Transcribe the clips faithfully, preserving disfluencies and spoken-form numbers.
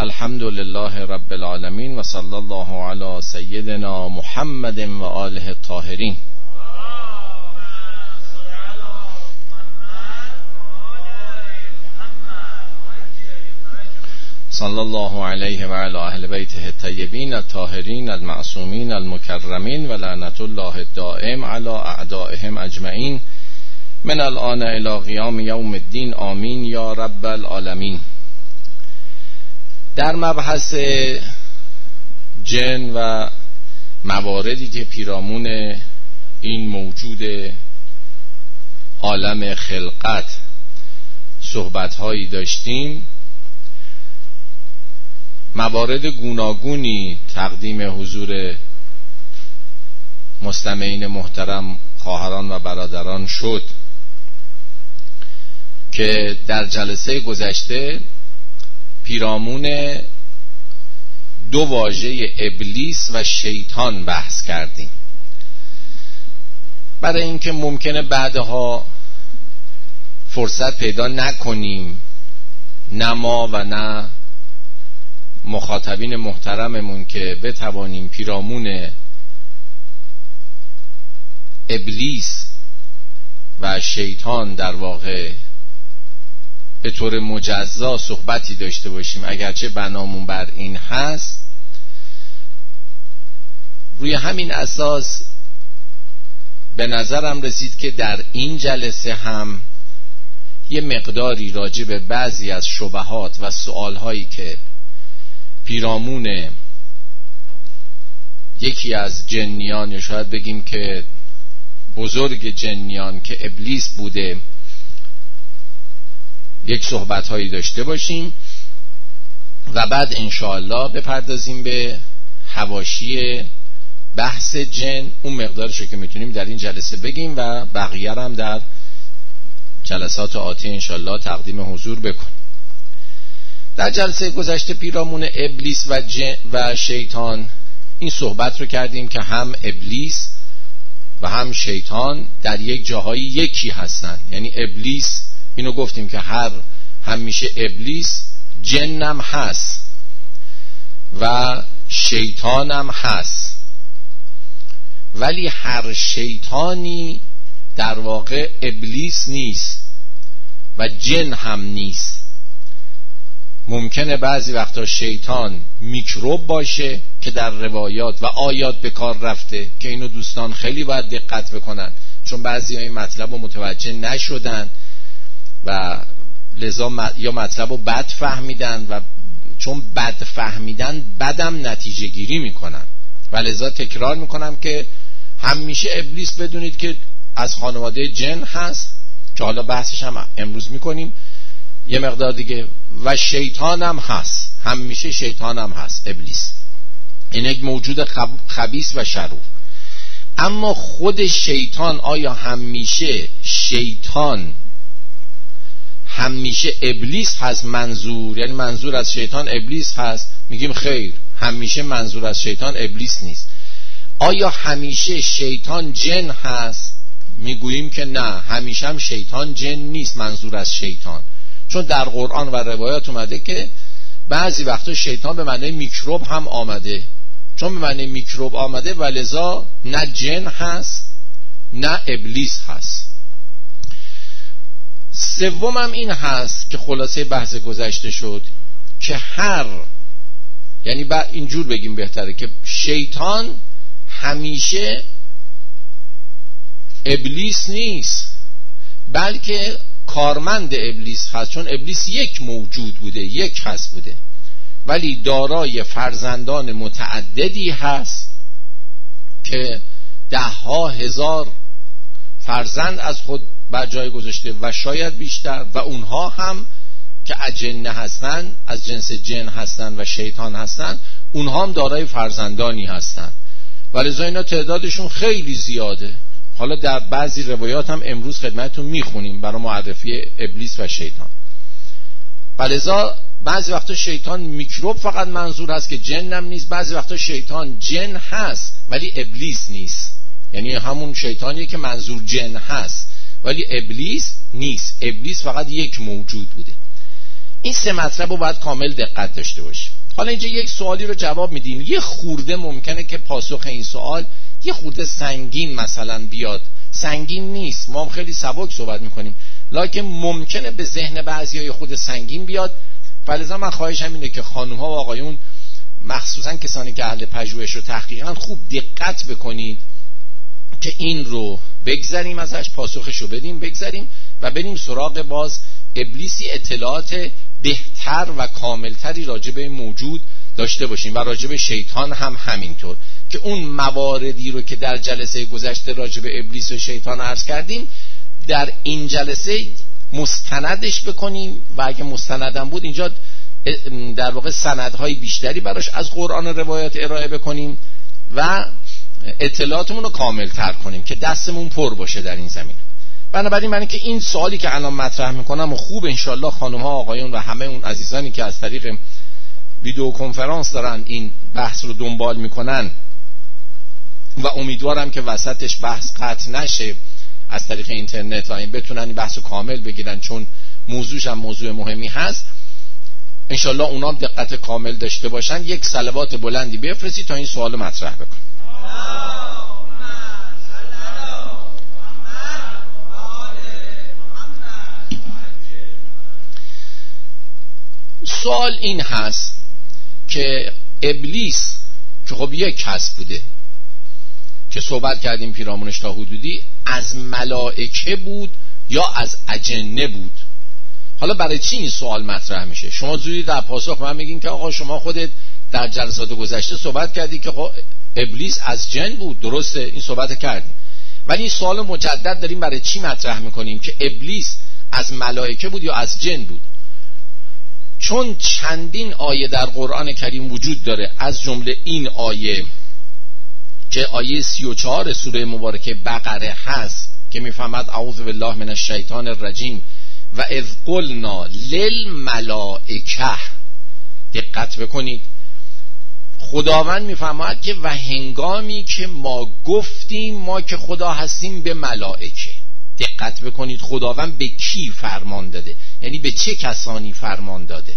الحمد لله رب العالمین و صلی الله علی سیدنا محمد و آله الطاهرین. صلی الله علیه و علی اهل بیته الطیبین الطاهرین المعصومین المکرمین و لعنت الله الدائم علی اعدائهم اجمعین من الآن الی قیام یوم الدین. آمین یا رب العالمین. در مبحث جن و مواردی که پیرامون این موجود عالم خلقت صحبت‌هایی داشتیم، موارد گوناگونی تقدیم حضور مستمعین محترم خواهران و برادران شد که در جلسه گذشته پیرامون دو واژه ابلیس و شیطان بحث کردیم، برای اینکه ممکنه بعدها فرصت پیدا نکنیم، نه ما و نه مخاطبین محترممون که بتوانیم پیرامون ابلیس و شیطان در واقع به طور مجزا صحبتی داشته باشیم، اگرچه بنامون بر این هست. روی همین اساس به نظرم رسید که در این جلسه هم یه مقداری راجع به بعضی از شبهات و سوالهایی که پیرامون یکی از جنیان، یا شاید بگیم که بزرگ جنیان که ابلیس بوده، یک صحبت هایی داشته باشیم و بعد انشاءالله بپردازیم به حواشی بحث جن، اون مقدارش رو که میتونیم در این جلسه بگیم و بقیه هم در جلسات آتی انشاءالله تقدیم حضور بکنیم. در جلسه گذشته پیرامون ابلیس و, جن و شیطان این صحبت رو کردیم که هم ابلیس و هم شیطان در یک جاهایی یکی هستن. یعنی ابلیس، اینو گفتیم که هر همیشه ابلیس جنم هست و شیطانم هست، ولی هر شیطانی در واقع ابلیس نیست و جن هم نیست. ممکنه بعضی وقتا شیطان میکروب باشه که در روایات و آیات به کار رفته که اینو دوستان خیلی باید دقت بکنن، چون بعضی این مطلب رو متوجه نشدن و لذا یا مطلب رو بد فهمیدن و چون بد فهمیدن بدم نتیجه گیری میکنن و لذا تکرار میکنم که همیشه ابلیس بدونید که از خانواده جن هست که حالا بحثش هم امروز میکنیم یه مقدار دیگه، و شیطان هم هست، همیشه شیطان هم هست ابلیس. این یک موجود خبیث و شرور. اما خود شیطان آیا همیشه شیطان همیشه ابلیس هست منظور، یعنی منظور از شیطان ابلیس هست؟ میگیم خیر، همیشه منظور از شیطان ابلیس نیست. آیا همیشه شیطان جن هست؟ میگوییم که نه، همیشه هم شیطان جن نیست منظور از شیطان، چون در قرآن و روایات اومده که بعضی وقتا شیطان به معنی میکروب هم آمده، چون به معنی میکروب آمده و لذا نه جن هست نه ابلیس هست. سومم این هست که خلاصه بحث گذشته شد که هر، یعنی با اینجور بگیم بهتره، که شیطان همیشه ابلیس نیست بلکه کارمند ابلیس هست، چون ابلیس یک موجود بوده، یک هست بوده، ولی دارای فرزندان متعددی هست که ده ها هزار فرزند از خود بر جای گذاشته و شاید بیشتر، و اونها هم که اجنه هستن، از جنس جن هستن و شیطان هستن، اونها هم دارای فرزندانی هستن و لذا اینا تعدادشون خیلی زیاده. حالا در بعضی روایات هم امروز خدمتتون میخونیم برای معرفی ابلیس و شیطان. لذا بعضی وقتا شیطان میکروب فقط منظور هست که جنم نیست، بعضی وقتا شیطان جن هست ولی ابلیس نیست، یعنی همون شیطانیه که منظور جن هست ولی ابلیس نیست. ابلیس فقط یک موجود بوده. این سه مطلب رو باید کامل دقت داشته باشیم. حالا اینجا یک سوالی رو جواب میدیم، یه خورده ممکنه که پاسخ این سوال یه خورده سنگین مثلا بیاد، سنگین نیست، ما خیلی سبک صحبت میکنیم، لکن ممکنه به ذهن بعضیای خود سنگین بیاد. فلذا من خواهشم اینه که خانم ها و آقایون، مخصوصا کسانی که اهل پژوهش و تحقیقن، خوب دقت بکنید که این رو بگذاریم ازش، پاسخش رو بدیم بگذاریم و بریم سراغ باز ابلیسی اطلاعات بهتر و کاملتری راجع به موجود داشته باشیم و راجع به شیطان هم همینطور، که اون مواردی رو که در جلسه گذشته راجع به ابلیس و شیطان عرض کردیم در این جلسه مستندش بکنیم و اگه مستندم بود اینجا در واقع سندهای بیشتری براش از قرآن و روایات ارائه بکنیم و اطلاعاتمون رو کامل تر کنیم که دستمون پر باشه در این زمین. بنابراین من که این سوالی که الان مطرح میکنم و خوب انشالله خانم ها آقایون و همه اون عزیزانی که از طریق ویدیو کنفرانس دارن این بحث رو دنبال میکنن و امیدوارم که وسطش بحث قطع نشه از طریق اینترنت و این بتونن این بحث رو کامل بگیرن، چون موضوعش هم موضوع مهمی هست. انشالله اونام دقت کامل داشته باشن. یک صلوات بلندی بفرستی تا این سوال مطرح بکن. سوال این هست که ابلیس که خب یک کس بوده که صحبت کردیم پیرامونش تا حدودی، از ملائکه بود یا از اجنه بود؟ حالا برای چی این سوال مطرح میشه؟ شما زودی در پاسخ من میگین که آقا شما خودت در جلسات گذشته صحبت کردی که خب ابلیس از جن بود، درسته، این صحبت کردیم، ولی این سوال مجدد داریم برای چی مطرح میکنیم که ابلیس از ملائکه بود یا از جن بود؟ چون چندین آیه در قرآن کریم وجود داره، از جمله این آیه که آیه سی و چهار سوره مبارکه بقره هست که میفهمد اعوذ بالله من الشیطان الرجیم و اذ قلنا للملائکه. دقت بکنید، خداوند میفهمد که و هنگامی که ما گفتیم ما که خدا هستیم به ملائکه. دقت بکنید خداوند به کی فرمان داده، یعنی به چه کسانی فرمان داده.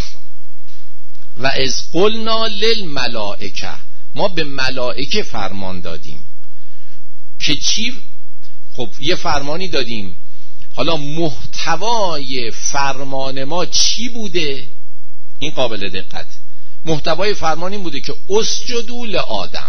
و اذ قلنا للملائکه، ما به ملائکه فرمان دادیم که چی؟ خب یه فرمانی دادیم، حالا محتوای فرمان ما چی بوده؟ این قابل دقت. محتوای فرمان این بوده که اسجدوا لآدم.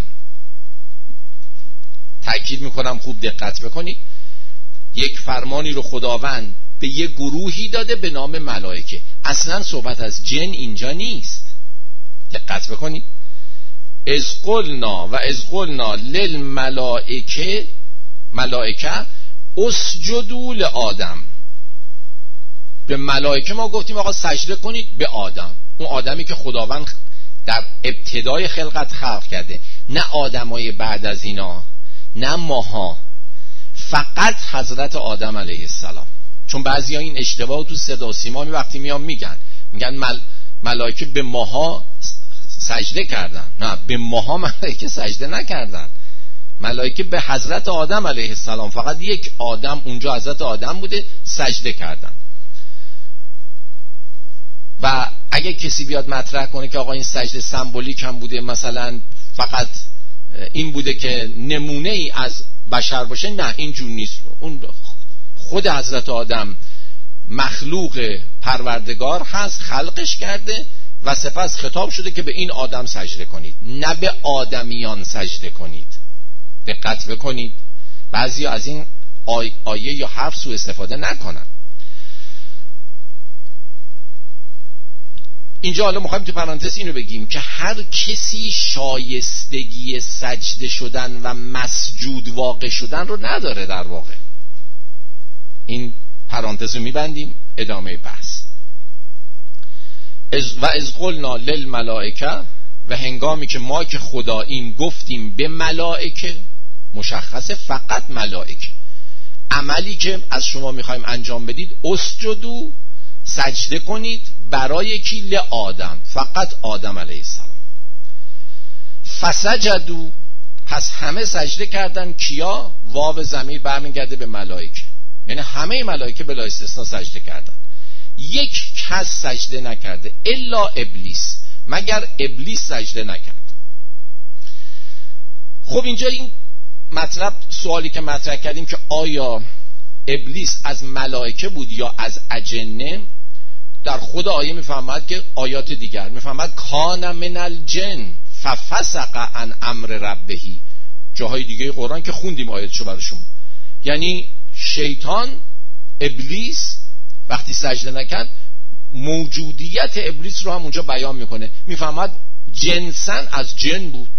تأکید میکنم خوب دقت بکنید، یک فرمانی رو خداوند به یک گروهی داده به نام ملائکه، اصلا صحبت از جن اینجا نیست. دقت بکنید، اذ قلنا و اذ قلنا للملائکه، ملائکه اسجدوا لآدم، به ملائکه ما گفتیم آقا سجده کنید به آدم، اون آدمی که خداوند در ابتدای خلقت خلق کرده، نه آدمای بعد از اینا، نه ماها، فقط حضرت آدم علیه السلام. چون بعضیا این اشتباه تو صدا و سیما می وقتی میان میگن میگن مل... ملائکه به ماها سجده کردن. نه، به ماها ملائکه سجده نکردن، ملائکه به حضرت آدم علیه السلام، فقط یک آدم اونجا حضرت آدم بوده، سجده کردن. و اگه کسی بیاد مطرح کنه که آقا این سجده سمبولیک هم بوده، مثلا فقط این بوده که نمونه ای از بشر باشه، نه اینجور نیست. اون خود حضرت آدم مخلوق پروردگار هست، خلقش کرده و سپس خطاب شده که به این آدم سجده کنید، نه به آدمیان سجده کنید. دقت بکنید، بعضی از این آی آیه یا حرف سوء استفاده نکنن. اینجا حالا میخوایم تو پرانتز اینو بگیم که هر کسی شایستگی سجده شدن و مسجود واقع شدن رو نداره. در واقع این پرانتز رو میبندیم، ادامه بحث. و از قلنا للملائکه، و هنگامی که ما که خداییم گفتیم به ملائکه، مشخصه فقط ملائکه. عملی که از شما میخوایم انجام بدید اسجدوا، سجده کنید برای کی؟ لآدم، فقط آدم علیه السلام. فسجدوا، پس همه سجده کردن. کیا؟ واو ضمیر برمیگرده به ملائکه، یعنی همه ملائکه بلا استثناء سجده کردن. یک کس سجده نکرده الا ابلیس، مگر ابلیس سجده نکرد. خب اینجا این مطلب، سوالی که مطرح کردیم که آیا ابلیس از ملائکه بود یا از اجنه، در خود آیه میفهمد که آیات دیگر میفهمد کان من الجن ففسق عن امر ربه، جاهای دیگه قرآن که خوندیم آیاتشو برای شما. یعنی شیطان، ابلیس وقتی سجده نکرد موجودیت ابلیس رو هم اونجا بیان میکنه، میفهمد جنسا از جن بود،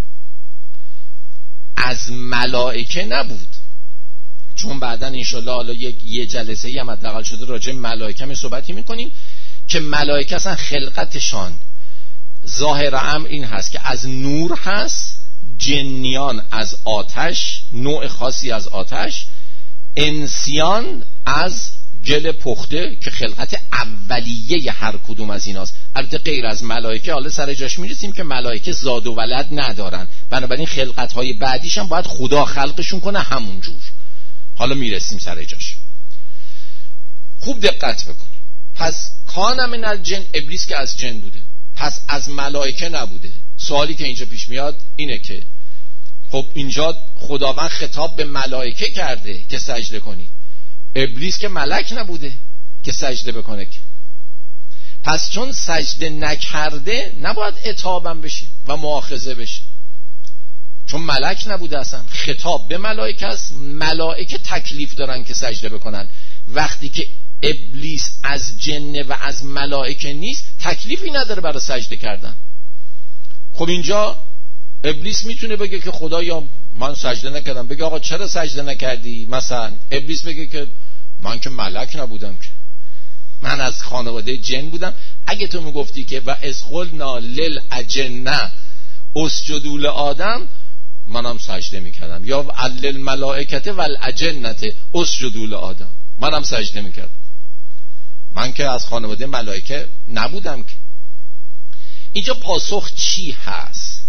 از ملائکه نبود. چون بعداً انشالله حالا یک یه جلسه ای هم حداقل شده راجع به ملائکه می صحبتی میکنیم که ملائکه اصلا خلقتشان ظاهر امر این هست که از نور هست، جنیان از آتش، نوع خاصی از آتش، انسیان از گل پخته که خلقت اولیه هر کدوم از ایناست. البته غیر از ملائکه، حالا سر جاش میرسیم که ملائکه زاد و ولد ندارن، بنابراین خلقت های بعدیش هم باید خدا خلقشون کنه همون جور. حالا میرسیم سر جاش. خوب دقت بکنیم. پس کان من الجن، ابلیس که از جن بوده، پس از ملائکه نبوده. سوالی که اینجا پیش میاد اینه که خب اینجا خداوند خطاب به ملائکه کرده که سجده کنید، ابلیس که ملک نبوده که سجده بکنه که. پس چون سجده نکرده نباید عتابم بشه و مؤاخذه بشه، چون ملک نبوده. اصلا خطاب به ملائکه است، ملائکه تکلیف دارن که سجده بکنن. وقتی که ابلیس از جن و از ملائکه نیست، تکلیفی نداره برای سجده کردن. خب اینجا ابلیس میتونه بگه که خدایا من سجده نکردم، بگه آقا چرا سجده نکردی؟ مثلا ابلیس بگه که من که ملک نبودم، که من از خانواده جن بودم. اگه تو میگفتی که و از قلنا للاجنه اسجدوا لآدم، منم سجده میکردم، یا للملائکه والاجنه اسجدوا لآدم، منم سجده میکردم، من که از خانواده ملائکه نبودم که. اینجا پاسخ چی هست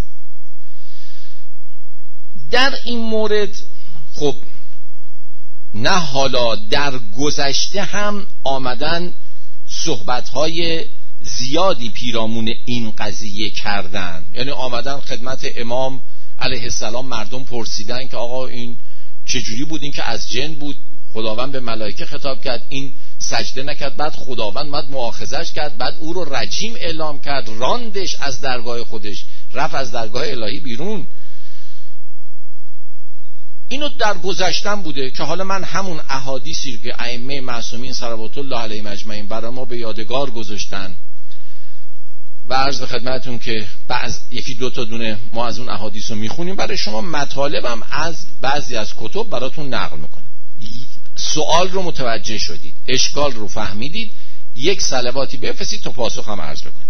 در این مورد؟ خب نه حالا در گذشته هم آمدن صحبت‌های زیادی پیرامون این قضیه کردن. یعنی آمدن خدمت امام علیه السلام، مردم پرسیدن که آقا این چجوری بود؟ این که از جن بود، خداوند به ملائکه خطاب کرد، این سجده نکرد، بعد خداوند بعد مؤاخذش کرد، بعد او رو رجیم اعلام کرد، راندش از درگاه خودش، رفت از درگاه الهی بیرون. اینو در گذشتن بوده که حالا من همون احادیثی که ائمه معصومین صلوات الله علیهم اجمعین برای ما به یادگار گذاشتن و عرض به خدمتتون که بعض یکی دو تا دونه ما از اون احادیث رو میخونیم برای شما، مطالبم از بعضی از کتب براتون نقل میکنم. سوال رو متوجه شدید، اشکال رو فهمیدید، یک صلواتی بفرستید تا پاسخ هم عرض بکنید.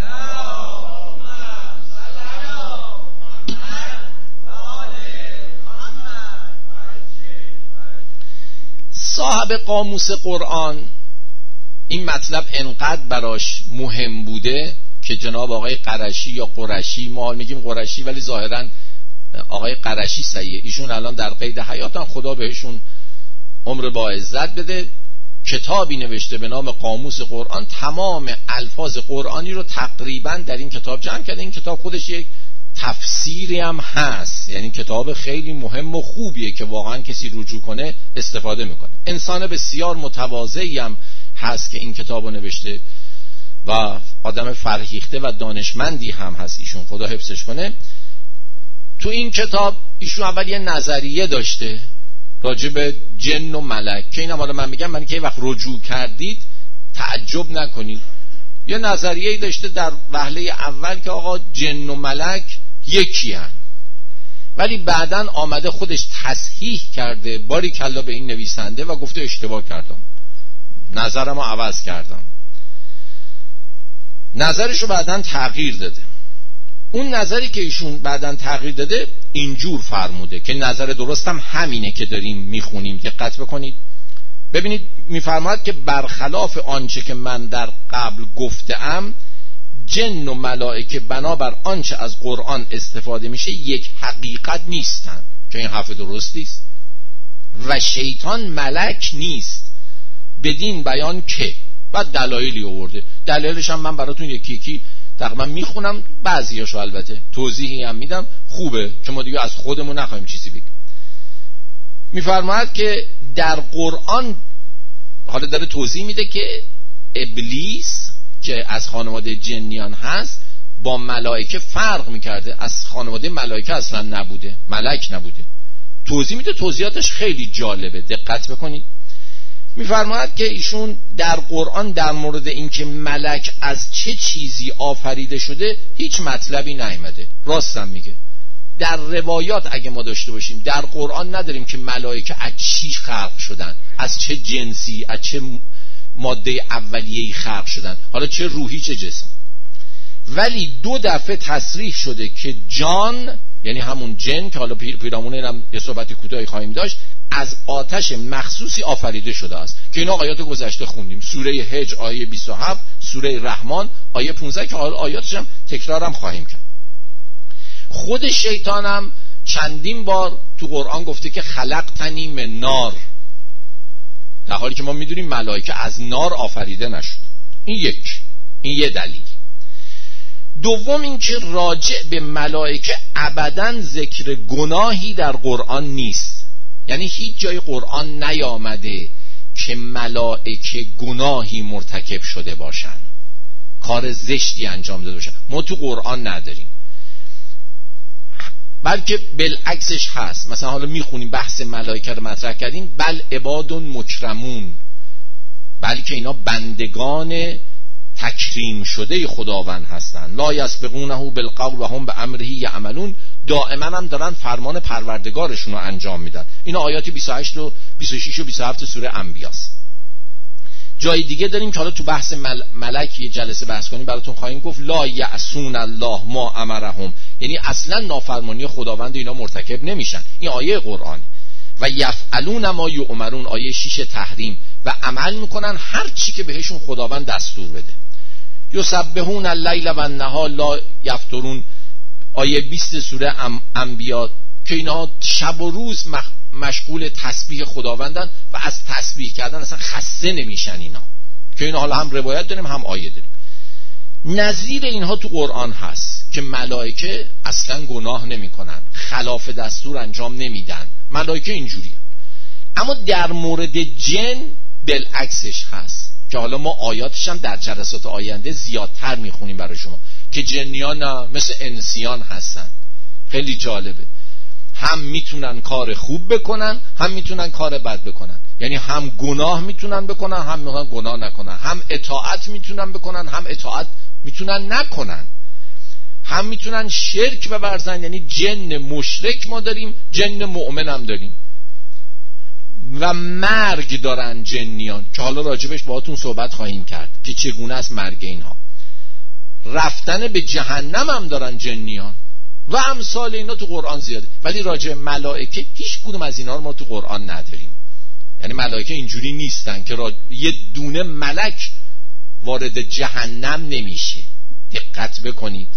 صاحب قاموس قرآن این مطلب انقدر براش مهم بوده که جناب آقای قرشی یا قرشی، ما میگیم قرشی ولی ظاهرا آقای قرشی صحیحه، ایشون الان در قید حیاتن، خدا بهشون عمر با عزت بده، کتابی نوشته به نام قاموس قرآن، تمام الفاظ قرآنی رو تقریبا در این کتاب جمع کرده. این کتاب خودش یک تفسیری هم هست، یعنی کتاب خیلی مهم و خوبیه که واقعا کسی رجوع کنه استفاده میکنه. انسان بسیار متواضعی هم هست که این کتابو نوشته و آدم فرهیخته و دانشمندی هم هست ایشون، خدا حفظش کنه. تو این کتاب ایشون اول یه نظریه داشته راجع به جن و ملک که اینم حالا من میگم، من که وقت رجوع کردید تعجب نکنید. یه نظریه‌ای داشته در وهله اول که آقا جن و ملک یکی هن، ولی بعداً آمده خودش تصحیح کرده، باری کلا به این نویسنده، و گفته اشتباه کردم، نظرمو عوض کردم. نظرشو بعداً تغییر داده. اون نظری که ایشون بعداً تغییر داده اینجور فرموده که نظر درستم همینه که داریم میخونیم. دقت بکنید ببینید، میفرماید که برخلاف آنچه که من در قبل گفتم، جن و ملائکه بنابر آنچه از قرآن استفاده میشه یک حقیقت نیستن، که این حرف درستی است، و شیطان ملک نیست، بدین بیان که بعد دلایلی آورده. دلایلش هم من براتون یکی یکی تقریبا میخونم، بعضیاشو البته توضیحی هم میدم، خوبه که ما دیگه از خودمون نخوایم چیزی بگیم. میفرماید که در قرآن حالا داره توضیح میده که ابلیس که از خانواده جنیان هست با ملائکه فرق میکرده، از خانواده ملائکه اصلا نبوده، ملک نبوده. توضیح میده، توضیحاتش خیلی جالبه، دقت بکنید. میفرماید که ایشون در قرآن در مورد اینکه ملک از چه چیزی آفریده شده هیچ مطلبی نیامده. راستم میگه. در روایات اگه ما داشته باشیم در قرآن نداریم که ملائکه از چی خلق شدن، از چه جنسی، از چه ماده اولیه‌ای خلق شدن، حالا چه روحی چه جسم. ولی دو دفعه تصریح شده که جان، یعنی همون جن که حالا پیرامون اینم یه صحبت کوتاهی خواهیم داشت، از آتش مخصوصی آفریده شده است که این آیات گذشته خوندیم. سوره حج آیه بیست و هفت، سوره رحمان آیه پانزده که حالا آیاتش هم تکرارم خواهیم کرد. خود شیطان هم چندین بار تو قرآن گفته که خلقتنی من نار، در حالی که ما میدونیم ملائکه از نار آفریده نشد. این یک، این یه دلیل. دوم این که راجع به ملائکه ابداً ذکر گناهی در قرآن نیست، یعنی هیچ جای قرآن نیامده که ملائکه گناهی مرتکب شده باشن، کار زشتی انجام داده باشن، ما تو قرآن نداریم. بلکه بالعکسش هست. مثلا حالا میخونیم بحث ملائکه رو مطرح کردیم، بل عباد مکرمون، بلکه اینا بندگان تکریم شده خداوند هستن. لا یسبقونه بالقول و هم بامره یعملون، دائما هم دارن فرمان پروردگارشون رو انجام میدن. اینا آیات بیست و هشت و بیست و شش و بیست و هفت سوره انبیاست. جای دیگه داریم که حالا تو بحث مل... ملک یه جلسه بحث کنیم براتون خواهیم گفت، لا یعصون الله ما امرهم، یعنی اصلا نافرمانی خداوند اینا مرتکب نمیشن. این آیه قرآن. و یفعلون ما یؤمرون آیه شش تحریم، و عمل میکنن هر چی که بهشون خداوند دستور بده. یسبحون اللیل و النهار لا یفترون آیه بیست سوره انبیاء که اینا شب و روز مشغول تسبیح خداوندن و از تسبیح کردن اصلا خسته نمیشن اینا، که اینا حالا هم روایت داریم هم آیه داریم. نظیر اینها تو قرآن هست که ملائکه اصلا گناه نمیکنن، خلاف دستور انجام نمیدن، ملائکه اینجوریه. اما در مورد جن بالعکسش هست که حالا ما آیاتش هم در جلسات آینده زیادتر میخونیم برای شما، که جنیان نه مثل انسیان هستن. خیلی جالبه، هم میتونن کار خوب بکنن هم میتونن کار بد بکنن، یعنی هم گناه میتونن بکنن هم میتونن گناه نکنن، هم اطاعت میتونن بکنن هم اطاعت میتونن نکنن، هم میتونن شرک بورزن، یعنی جن مشرک ما داریم، جن مؤمن هم داریم، و مرگ دارن جنیان که حالا راجبش باهاتون صحبت خواهیم کرد که چگونه است مرگ اینها. رفتن به جهنم هم دارن جنیان و امثال اینا تو قرآن زیاده. ولی راجع ملائکه هیچ کدوم از اینا رو ما تو قرآن نداریم. یعنی ملائکه اینجوری نیستن که را... یه دونه ملک وارد جهنم نمیشه. دقت بکنید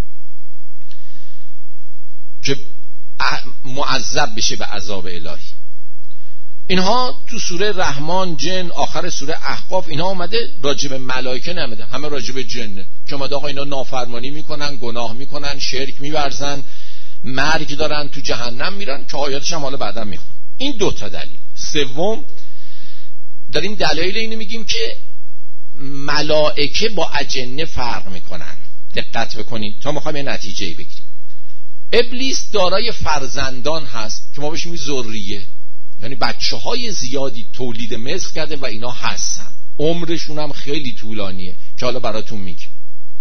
که معذب بشه به عذاب الهی. اینها تو سوره رحمان، جن، آخر سوره احقاف اینا اومده، راجب ملائکه نمیده، همه راجب جنه که اومده آقا اینا نافرمانی میکنن، گناه میکنن، شرک میورزن، مرگ دارن، تو جهنم میرن، که آیاتش هم حالا بعدا میخون. این دو تا دلیل. سوم داریم دلایل اینو میگیم که ملائکه با اجنه فرق میکنن. دقت بکنید تا ما خواهیم یه نتیجه بگیریم. ابلیس دارای فرزندان هست که ما بهش میگیم ذریه، یعنی بچه های زیادی تولید مثل کرده و اینا هستن، عمرشون هم خیلی طولانیه که حالا براتون میگم.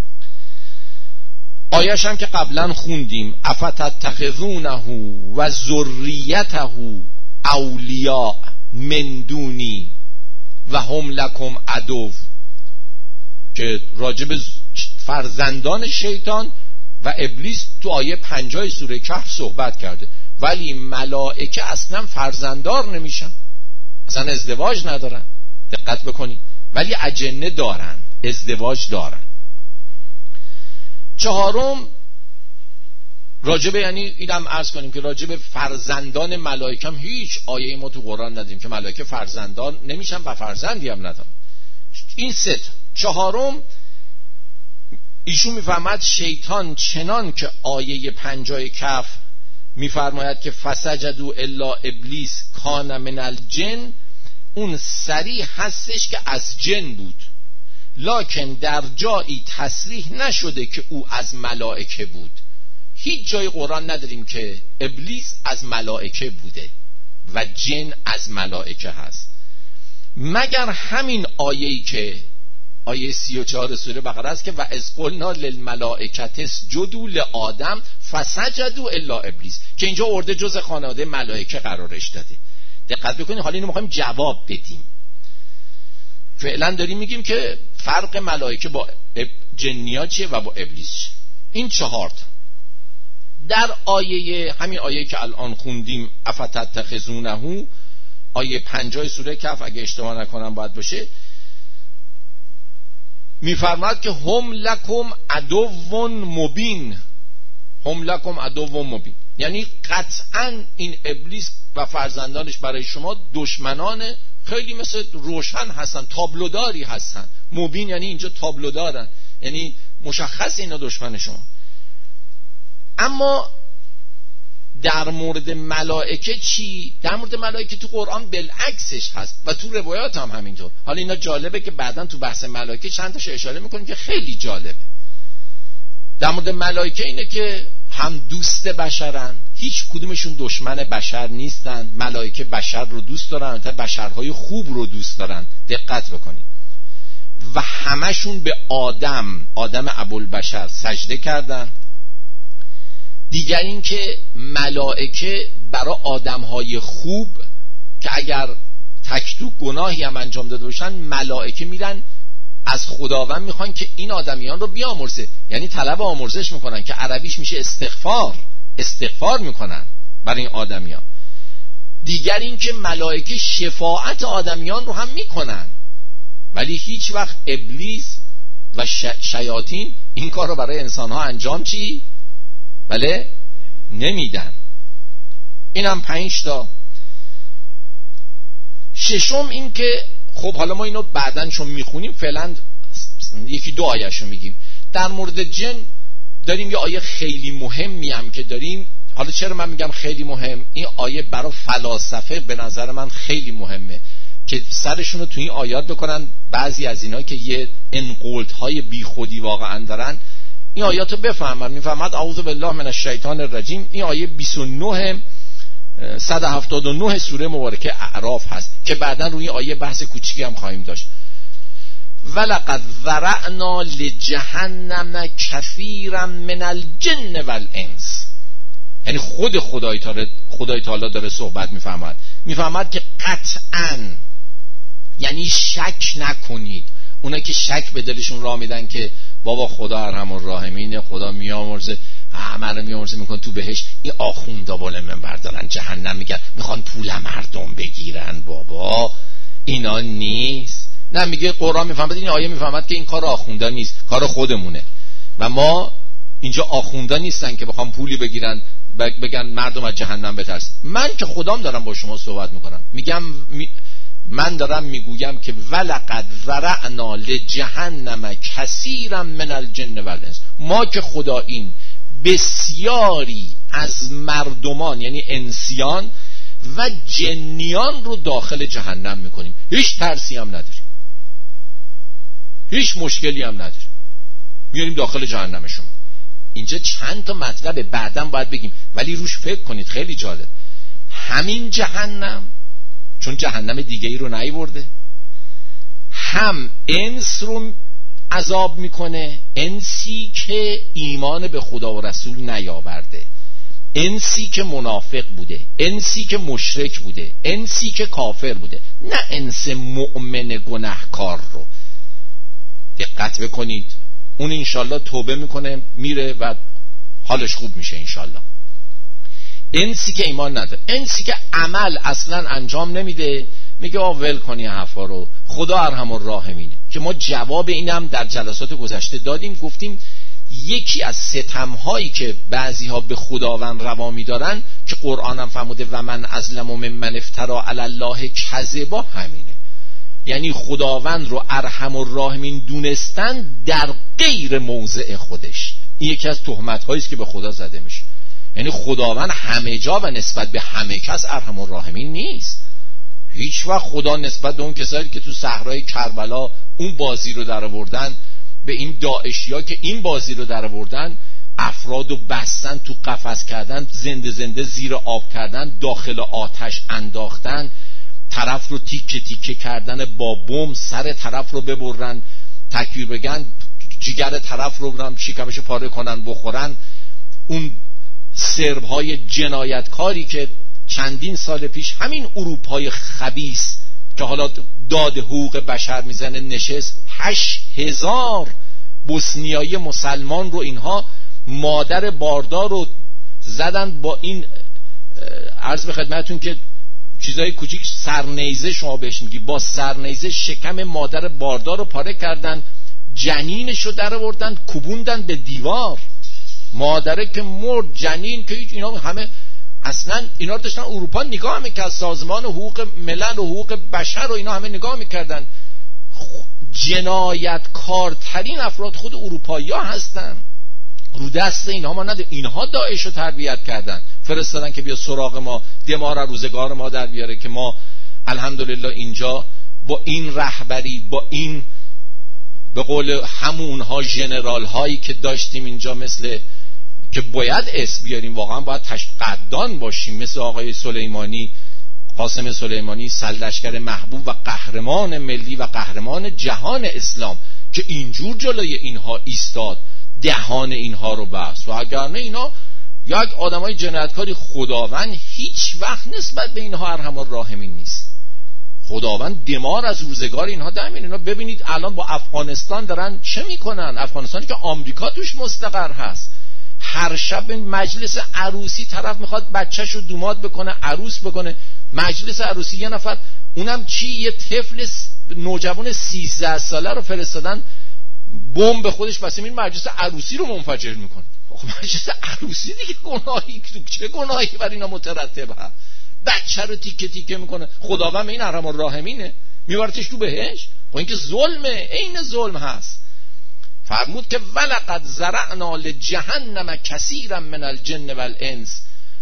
آیش هم که قبلا خوندیم، افتتخذونه و ذریته اولیاء من دونی و هم لکم عدو، که راجب فرزندان شیطان و ابلیس تو آیه پنجاه سوره کهف صحبت کرده. ولی ملائکه اصلا فرزندار نمیشن، اصلا ازدواج ندارن. دقت بکنید. ولی اجنه دارن، ازدواج دارن. چهارم راجب، یعنی اینم عرض کنیم که راجب فرزندان ملائکه هم هیچ آیه ما تو قرآن نداریم که ملائکه فرزندان نمیشن و فرزندی هم ندارن. این سه. چهارم ایشون میفهمد شیطان چنان که آیه پنجای کف میفرماید که فسجدوا الا ابلیس کان من الجن، اون صریح هستش که از جن بود، لکن در جایی تصریح نشده که او از ملائکه بود. هیچ جای قرآن نداریم که ابلیس از ملائکه بوده و جن از ملائکه هست، مگر همین آیه‌ای که آیه سی و چهار سوره بقره است که و اذ قلنا للملائکة اسجدوا لآدم فسجدوا الا ابلیس، که اینجا ارده جز خانواده ملائکه قرارش داده. دقت بکنید، حالا اینو میخوایم جواب بدیم. فعلا داریم میگیم که فرق ملائکه با جنیا چیه و با ابلیس چیه. این چهار تا در آیه، همین آیه که الان خوندیم افتتخذونه، آیه پنجاه سوره کهف اگه اشتباه نکنم باید باشه، میفرماد که هم لکم عدو مبین، هم لکم عدو مبین، یعنی قطعا این ابلیس و فرزندانش برای شما دشمنان خیلی مثل روشن هستن، تابلوداری هستن. مبین یعنی اینجا تابلودارن، یعنی مشخص اینا دشمن شما. اما در مورد ملائکه چی؟ در مورد ملائکه تو قرآن بالعکسش هست و تو روایات هم همینطور. حالا اینا جالبه که بعداً تو بحث ملائکه چند تاشو اشاره میکنیم که خیلی جالبه. در مورد ملائکه اینه که هم دوست بشرن، هیچ کدومشون دشمن بشر نیستن. ملائکه بشر رو دوست دارن، تا بشرهای خوب رو دوست دارن. دقت بکنید. و همشون به آدم، آدم ابوالبشر سجده کردن. دیگر این که ملائکه برای آدمهای خوب که اگر تکتو گناهی هم انجام داده باشن، ملائکه میرن از خداوند میخوان که این آدمیان رو بیامرزه، یعنی طلب آمرزش میکنن که عربیش میشه استغفار، استغفار میکنن برای این آدمیان. دیگر این که ملائکه شفاعت آدمیان رو هم میکنن، ولی هیچ وقت ابلیس و شیاطین این کار رو برای انسانها انجام چی؟ بله نمیدن. اینم پنج تا. ششم این که خب حالا ما اینو بعدن چون میخونیم فعلا یکی دو آیه‌شو میگیم. در مورد جن داریم یه آیه خیلی مهمی هم که داریم. حالا چرا من میگم خیلی مهم؟ این آیه برای فلاسفه به نظر من خیلی مهمه که سرشون رو تو این آیات بکنن. بعضی از اینا که یه انقلت‌های بی خودی واقعا دارن این آیات رو بفهمن. میفهمد اعوذ بالله من الشیطان الرجیم. این آیه بیست و نه صد و هفتاد و نه سوره مبارکه اعراف هست که بعداً روی آیه بحث کوچیکی هم خواهیم داشت. ولقد ذرأنا لجهنم کثیرا من الجن والانس، یعنی خود خدای تعالی خدای تعالی داره صحبت میفهمد. میفهمد که قطعاً، یعنی شک نکنید. اونا که شک به دلشون راه میدن که بابا خدا ارحم الراحمینه، خدا میامرزه، همه رو میامرزه میکن تو بهش، این آخوندا بالا منبر دارن جهنم میگن میخوان پول مردم بگیرن. بابا اینا نیست. نه، میگه قرآن میفهمد، این آیه میفهمد که این کار آخوندا نیست، کار خودمونه و ما اینجا آخوندا نیستن که بخوام پولی بگیرن بگن مردم از جهنم بترس. من که خدام دارم با شما صحبت میکنم، میگم می من دارم میگویم که ولقد ذرأنا لجهنم کثیرا من الجن والانس، ما که خدا این بسیاری از مردمان یعنی انسیان و جنیان رو داخل جهنم میکنیم. هیچ ترسی هم نداریم، هیچ مشکلی هم نداریم، میاریم داخل جهنمشون. اینجا چند تا مطلب بعداً باید بگیم ولی روش فکر کنید، خیلی جالب. همین جهنم چون جهنم دیگه ای رو نیورده، هم انس رو عذاب میکنه، انسی که ایمان به خدا و رسول نیاورده، انسی که منافق بوده، انسی که مشرک بوده، انسی که کافر بوده، نه انس مؤمن گناهکار رو. دقت بکنید، اون انشالله توبه میکنه میره و حالش خوب میشه انشالله. انسی که ایمان نداره، انسی که عمل اصلا انجام نمیده، میگه آ ول کنی حرفا رو، خدا ارحم الراحمینه. که ما جواب اینم در جلسات گذشته دادیم، گفتیم یکی از ستمهایی که بعضی ها به خداوند روا میدارن که قرآن هم فرموده و من ازلم ممن افترا علی الله کذبا همینه. یعنی خداوند رو ارحم الراحمین دونستن در غیر موضع خودش. این یکی از تهمت هایی است که به خدا زده میشه. یعنی خداوند همه جا و نسبت به همه کس ارحم الراحمین نیست. هیچ وقت خدا نسبت به اون کسایی که تو صحرای کربلا اون بازی رو در آوردن، به این داعشیا که این بازی رو در آوردن، افرادو بستن، تو قفس کردن، زنده زنده زیر آب کردن، داخل آتش انداختن، طرف رو تیکه تیکه کردن با بم، سر طرف رو ببرن، تکبیر بگن، جگر طرف رو برن شکمش پاره کنن بخورن. اون سرب های جنایتکاری که چندین سال پیش همین اروپای خبیث که حالا داد حقوق بشر میزنه نشست، هشت هزار بوسنیایی مسلمان رو اینها مادر باردار رو زدن با این عرض به خدمتون که چیزای کوچیک سرنیزه شما بهش میگی، با سرنیزه شکم مادر باردار رو پاره کردن، جنینش رو در آوردن کوبوندن به دیوار. مادره که مرد، جنین که هیچ، اینا همه اصلا اینا رو داشتن اروپا نگاه میکرد، سازمان حقوق ملل و حقوق بشر و اینا همه نگاه میکردن. جنایتکارترین افراد خود اروپایی ها هستن، رو دست اینها ما نده. اینها داعش رو تربیت کردن، فرستادن که بیا سراغ ما، دمار روزگار ما در بیاره که ما الحمدلله اینجا با این رهبری، با این به قول همونها ژنرال هایی که داشتیم اینجا، مثل که باید اسم بیاریم، واقعا باید قدردان باشیم، مثل آقای سلیمانی، قاسم سلیمانی، سرلشکر محبوب و قهرمان ملی و قهرمان جهان اسلام که اینجور جلوی اینها ایستاد، دهان اینها رو بست. و اگر نه اینا یک آدمای جنایتکاری، خداوند هیچ وقت نسبت به اینها ارحم الراحمین نیست. خداوند دمار از روزگار اینها در میاره. اینا ببینید الان با افغانستان دارن چه میکنن. افغانستانی که آمریکا توش مستقر هست، هر شب مجلس عروسی طرف میخواد بچهش رو دوماد بکنه، عروس بکنه. مجلس عروسی یه نفر، اونم چی، یه طفل نوجوان سیزده ساله رو فرستادن بمب خودش بسیم این مجلس عروسی رو منفجر میکنه. مجلس عروسی دیگه گناهی، چه گناهی بر اینا مترتب هست؟ بچه رو تیکه تیکه میکنه. خداوند به این ارحم الراحمینه، میبرتش تو بهشت. و این که ظلمه، عین ظلم هست. فرمود که ولقد زرعنا لجهنم کثیرا من الجن والانس،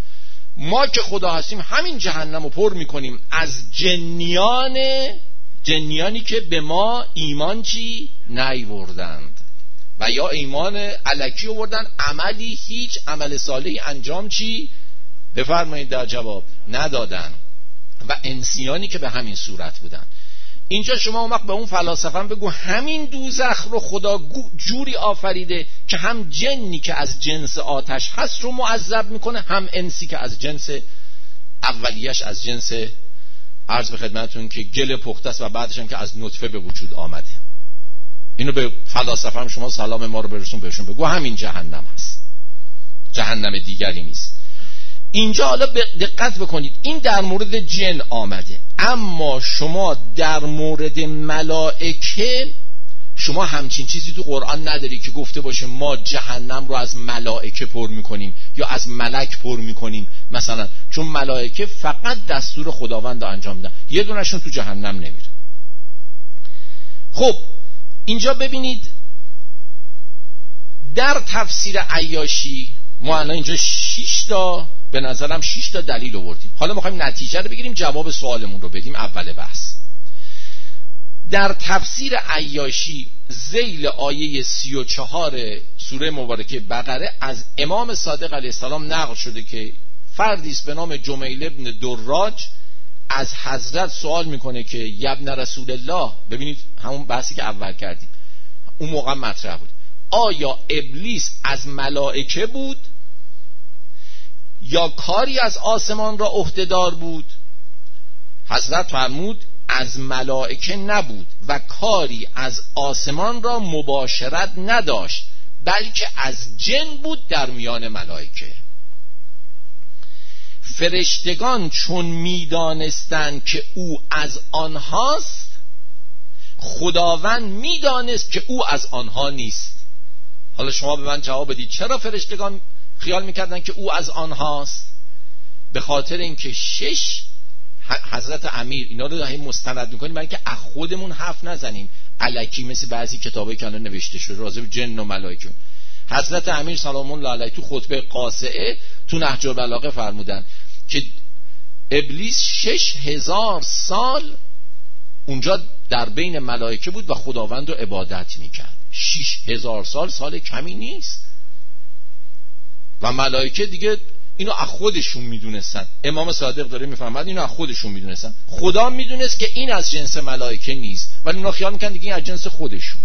ما که خدا هستیم همین جهنم رو پر میکنیم از جنیان، جنیانی که به ما ایمان چی نیوردند و یا ایمان الکی آوردن، عملی هیچ عمل صالحی انجام چی بفرمایید در جواب ندادن، و انسیانی که به همین صورت بودن. اینجا شما اون وقت به اون فلاسفه هم بگو همین دوزخ رو خدا جوری آفریده که هم جنی که از جنس آتش هست رو معذب میکنه، هم انسی که از جنس اولیش از جنس عرض به خدمتون که گل پخته است و بعدش هم که از نطفه به وجود آمده. اینو به فلاسفه هم شما سلام ما رو برسون بهشون بگو همین جهنم هست، جهنم دیگری نیست. اینجا حالا دقت بکنید، این در مورد جن آمده، اما شما در مورد ملائکه شما همچین چیزی تو قرآن نداری که گفته باشه ما جهنم رو از ملائکه پر میکنیم یا از ملک پر میکنیم مثلا، چون ملائکه فقط دستور خداوند رو انجام میدن، یه دونشون تو جهنم نمیره. خب اینجا ببینید در تفسیر عیاشی ما الان اینجا شش تا به نظرم شش تا دلیل آوردیم. حالا میخوایم نتیجه رو بگیریم، جواب سوالمون رو بدیم اول بحث. در تفسیر عیاشی ذیل آیه سی و چهار سوره مبارکه بقره از امام صادق علیه السلام نقل شده که فردی است به نام جمیل ابن دراج از حضرت سوال میکنه که یبن رسول الله، ببینید همون بحثی که اول کردیم اون موقع مطرح بود، آیا ابلیس از ملائکه بود یا کاری از آسمان را عهده‌دار بود؟ حضرت فرمود از ملائکه نبود و کاری از آسمان را مباشرت نداشت، بلکه از جن بود در میان ملائکه. فرشتگان چون میدانستند که او از آنهاست، خداوند میدانست که او از آنها نیست. حالا شما به من جواب بدید چرا فرشتگان خیال میکردن که او از آنهاست؟ به خاطر اینکه شش حضرت امیر اینا رو داریم مستند میکنیم برای اینکه از خودمون حرف نزنیم الکی مثل بعضی کتابایی که الان نوشته شده راجع به جن و ملائکه. حضرت امیر سلام الله علیه تو خطبه قاصعه تو نهج البلاغه فرمودن که ابلیس شش هزار سال اونجا در بین ملائکه بود و خداوند رو عبادت میکرد. شش هزار سال سال کمی نیست و ملائکه دیگه اینو از خودشون میدونستن. امام صادق داره میفهمد اینو از خودشون میدونستن. خدا میدونست که این از جنس ملائکه نیست ولی اونا خیال میکنن دیگه این از جنس خودشونه.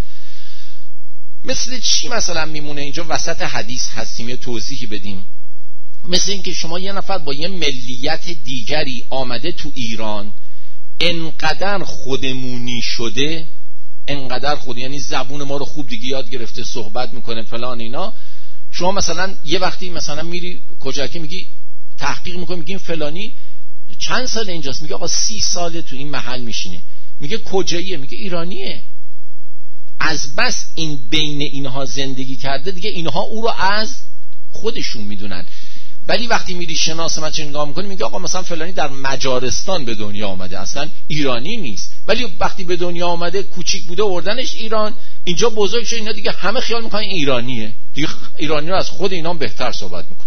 مثل چی مثلا میمونه اینجا وسط حدیث هستیم یه توضیحی بدیم. مثل اینکه شما یه نفر با یه ملیت دیگری آمده تو ایران انقدر خودمونی شده، انقدر خود یعنی زبون ما رو خوب دیگه یاد گرفته صحبت میکنه فلان اینا. شما مثلا یه وقتی مثلا میری کجاکی میگی تحقیق میکنی میگی فلانی چند سال اینجاست، میگه آقا سی ساله تو این محل میشینه. میگه کجاییه؟ میگه ایرانیه. از بس این بین اینها زندگی کرده دیگه اینها او رو از خودشون میدونن. ولی وقتی میری شناسمت نگاه میکنی میگه آقا مثلا فلانی در مجارستان به دنیا آمده، اصلا ایرانی نیست. ولی وقتی به دنیا آمده کوچیک بوده آوردنش ایران، اینجا بزرگ شده، اینا دیگه همه خیال میکنن ایرانیه دیگه. ایرانی رو از خود اینا بهتر صحبت میکنه.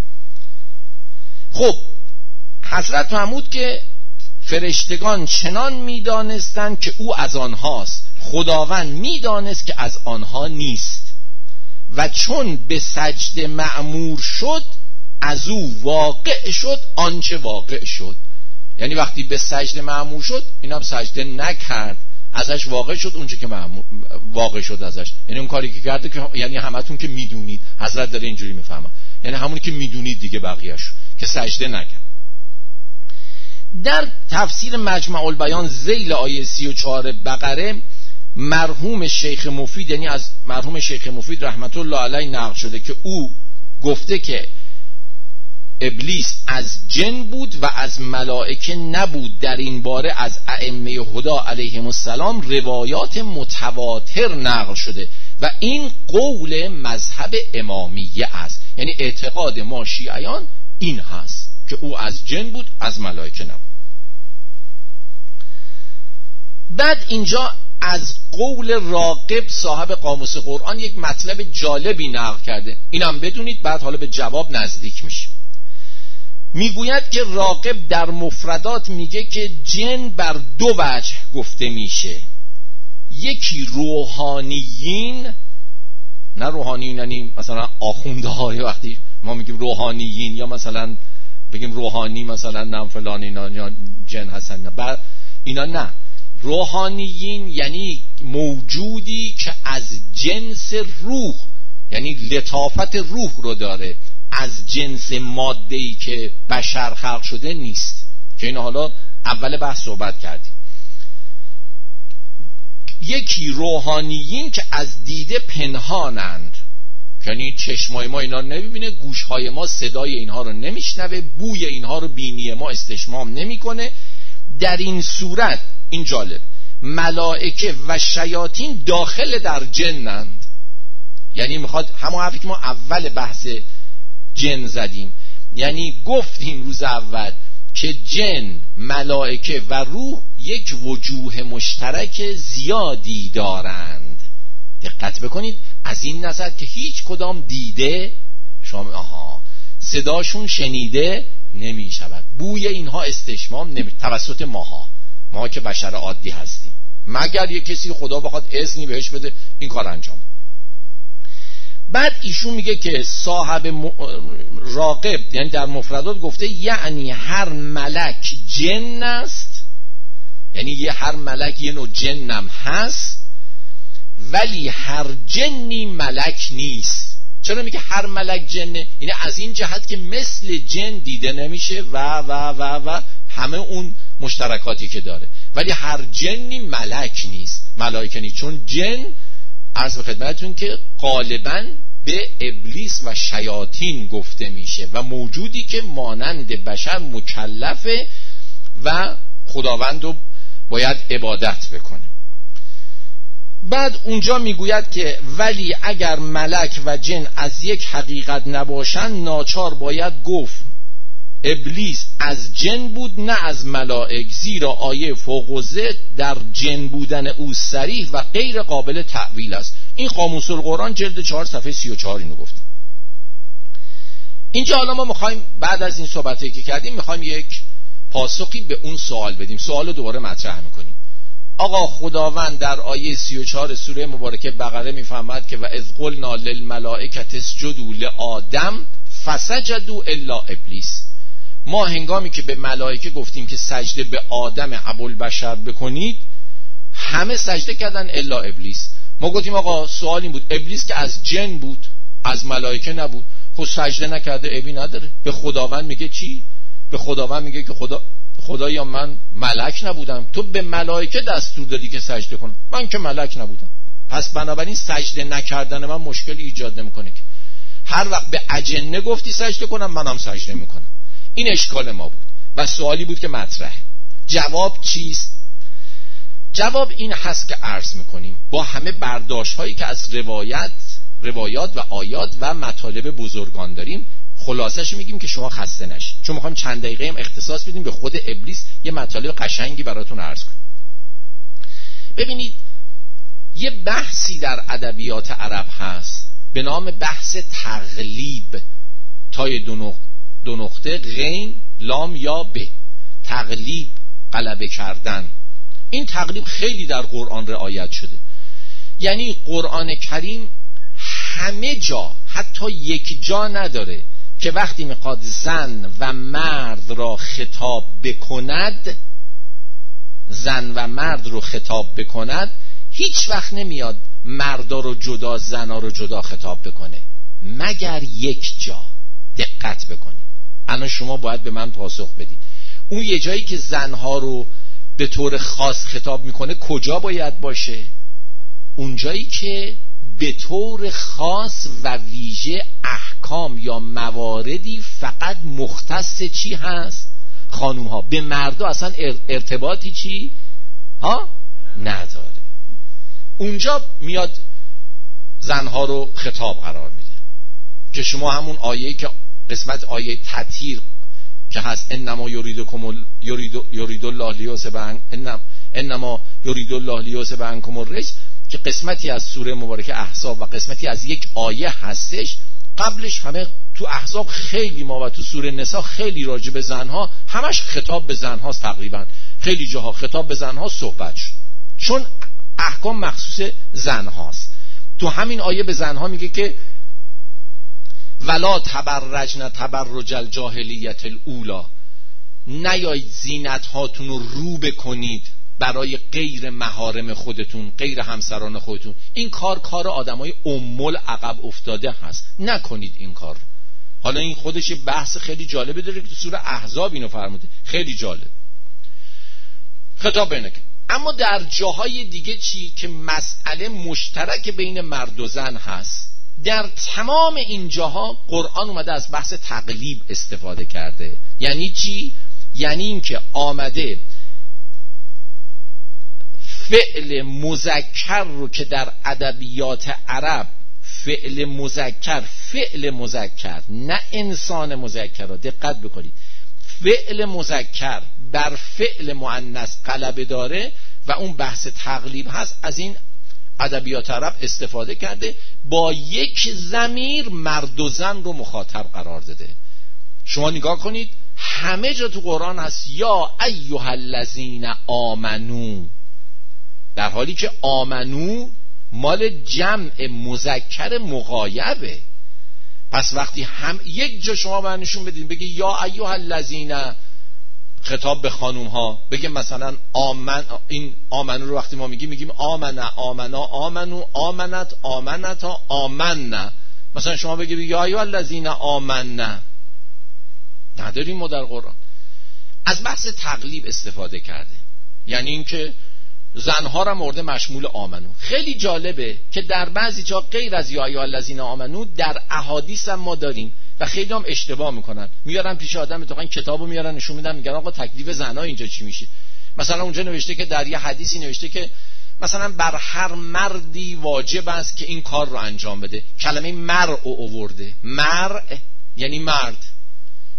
خب حضرت فرمود که فرشتگان چنان میدانستند که او از آنهاست، خداوند میدانست که از آنها نیست و چون به سجده مأمور شد از او واقع شد آنچه واقع شد. یعنی وقتی به سجده مأمور شد این هم سجده نکرد، ازش واقع شد اونچه که واقع شد ازش. یعنی اون کاری که کرده که یعنی همتون که میدونید، حضرت داره اینجوری میفهمه، یعنی همونی که میدونید دیگه بقیه‌شو که سجده نکرد. در تفسیر مجمع البیان ذیل آیه سی و چهار بقره مرحوم شیخ مفید، یعنی از مرحوم شیخ مفید رحمت الله علیه نقل شده که او گفته که ابلیس از جن بود و از ملائکه نبود. در این باره از ائمه هدا علیهم السلام روایات متواتر نقل شده و این قول مذهب امامیه است. یعنی اعتقاد ما شیعیان این هست که او از جن بود، از ملائکه نبود. بعد اینجا از قول راغب صاحب قاموس قرآن یک مطلب جالبی نقل کرده، اینم بدونید بعد حالا به جواب نزدیک میشه. میگوید که راغب در مفردات میگه که جن بر دو وجه گفته میشه، یکی روحانیین، نه روحانیین یعنی مثلا آخونده های وقتی ما میگیم روحانیین یا مثلا بگیم روحانی مثلا نام فلان اینا یا جن هستن، نه اینا، نه. روحانیین یعنی موجودی که از جنس روح، یعنی لطافت روح رو داره، از جنس ماده‌ای که بشر خلق شده نیست، که اینو حالا اول بحث صحبت کردیم. یکی روحانیین که از دیده پنهانند، یعنی چشمای ما اینا رو نمیبینه، گوشهای ما صدای اینها رو نمیشنوه، بوی اینها رو بینی ما استشمام نمیکنه. در این صورت این جالب، ملائکه و شیاطین داخل در جنند. یعنی میخواد همون حرفی که ما اول بحث جن زدیم، یعنی گفتیم روز اول که جن، ملائکه و روح یک وجوه مشترک زیادی دارند. دقت بکنید از این نظر که هیچ کدام دیده شما آها صداشون شنیده نمی شود، بوی اینها استشمام نمی توسط ماها ما که بشر عادی هستیم، مگر یک کسی خدا بخواد اذنی بهش بده این کار انجام. بعد ایشون میگه که صاحب م... راغب یعنی در مفردات گفته یعنی هر ملک جن است، یعنی یه هر ملک یه نوع جنم هست، ولی هر جنی ملک نیست. چرا میگه هر ملک جنه؟ یعنی از این جهت که مثل جن دیده نمیشه و و و و همه اون مشترکاتی که داره، ولی هر جنی ملک نیست، ملائکه نیست. چون جن عرض به خدمتتون که غالباً به ابلیس و شیاطین گفته میشه و موجودی که مانند بشر مکلفه و خداوند رو باید عبادت بکنه. بعد اونجا میگوید که ولی اگر ملک و جن از یک حقیقت نباشند ناچار باید گفت ابلیس از جن بود نه از ملائک، زیرا آیه فوق و زد در جن بودن او صریح و غیر قابل تأویل است. این قاموس القرآن جلد چهار صفحه سی و چهار اینو گفت. اینجا حالا ما میخوایم بعد از این صحبتی که کردیم میخوایم یک پاسخی به اون سوال بدیم. سوال رو دوباره مطرح میکنیم. آقا خداوند در آیه سی و چهار سوره مبارکه بقره میفرماید که و اذ قلنا للملائکه اسجدوا لآدم فسجدوا الا ابلیس. ما هنگامی که به ملائکه گفتیم که سجده به آدم ابوالبشر بکنید همه سجده کردن الا ابلیس. ما گفتیم آقا سوال این بود ابلیس که از جن بود از ملائکه نبود، خود سجده نکرده عیبی نداره. به خداوند میگه چی؟ به خداوند میگه که خدا خدایا من ملک نبودم، تو به ملائکه دستور دادی که سجده کنم، من که ملک نبودم، پس بنابراین سجده نکردن من مشکلی ایجاد نمیکنه که هر وقت به اجنه گفتی سجده کنم منم سجده میکنم. این اشکال ما بود و سوالی بود که مطرحه. جواب چیست؟ جواب این هست که عرض میکنیم با همه برداشت هایی که از روایت روایات و آیات و مطالب بزرگان داریم، خلاصش میگیم که شما خسته نشید، چون میخوایم چند دقیقه هم اختصاص بدیم به خود ابلیس، یه مطالب قشنگی براتون عرض کنیم. ببینید یه بحثی در ادبیات عرب هست به نام بحث تقلیب، تای دو نقطه غین لام یا ب، تقلیب، غلبه کردن. این تقلیب خیلی در قرآن رعایت شده، یعنی قرآن کریم همه جا حتی یک جا نداره که وقتی میخواد زن و مرد را خطاب بکند زن و مرد رو خطاب بکند هیچ وقت نمیاد مردا رو جدا زنا رو جدا خطاب بکنه مگر یک جا. دقت بکنید، الان شما باید به من پاسخ بدید اون یه جایی که زنها رو به طور خاص خطاب میکنه کجا باید باشه؟ اون جایی که به طور خاص و ویژه احکام یا مواردی فقط مختص چی هست؟ خانوم ها. به مردا اصلا ارتباطی چی؟ ها؟ نداره. اونجا میاد زنها رو خطاب قرار میده که شما همون آیه که قسمت آیه تطهیر که هست انما یریدکم یرید یرید الله لیوسبن انما یرید الله لیوسبنکم الرجس که قسمتی از سوره مبارکه احزاب و قسمتی از یک آیه هستش. قبلش همه تو احزاب خیلی ما و تو سوره نساء خیلی راجع به زنها، همش خطاب به زنهاست، تقریبا خیلی جاها خطاب به زنها صحبت شد چون احکام مخصوص زنهاست. تو همین آیه به زنها میگه که ولا تبرجن تبرج الجاهلیت الاولی، نیایید زینت هاتون رو رو بکنید برای غیر محارم خودتون، غیر همسران خودتون. این کار کار آدمای امول عقب افتاده هست، نکنید این کار رو. حالا این خودش بحث خیلی جالبه داره که تو سوره احزاب اینو فرموده، خیلی جالب خطاب بینه. اما در جاهای دیگه چی که مسئله مشترک بین مرد و زن هست، در تمام این جاها قرآن اومده از بحث تقلیب استفاده کرده. یعنی چی؟ یعنی این که آمده فعل مذکر رو که در ادبیات عرب فعل مذکر فعل مذکر نه انسان مذکر رو دقت بکنید، فعل مذکر بر فعل مؤنث غلبه داره و اون بحث تقلیب هست. از این ادبیات عرب استفاده کرده، با یک ضمیر مرد و زن رو مخاطب قرار داده. شما نگاه کنید همه جا تو قرآن هست یا ایها الذین آمنو، در حالی که آمنو مال جمع مذکر مغایبه. پس وقتی هم یک جا شما باید نشون بدین بگی یا ایها الذین خطاب به خانوم ها، بگیم مثلا آمن، این آمنو رو وقتی ما میگیم میگیم آمنه آمنا آمنو آمنت آمنتا آمنه. مثلا شما بگید یا ایها الذین آمنه، نداریم ما در قرآن. از بحث تقلیب استفاده کرده، یعنی اینکه زنها را مورد مشمول آمنو. خیلی جالبه که در بعضی جا غیر از یا ایها الذین آمنو در احادیث هم ما داریم و خیلی هم اشتباه میکنن، میارن پیش آدم تو کتابو میارن نشون میدن، میگن آقا تکلیف زنها اینجا چی میشه. مثلا اونجا نوشته که در یه حدیثی نوشته که مثلا بر هر مردی واجب است که این کار رو انجام بده. کلمه مرء او آورده، مرء یعنی مرد،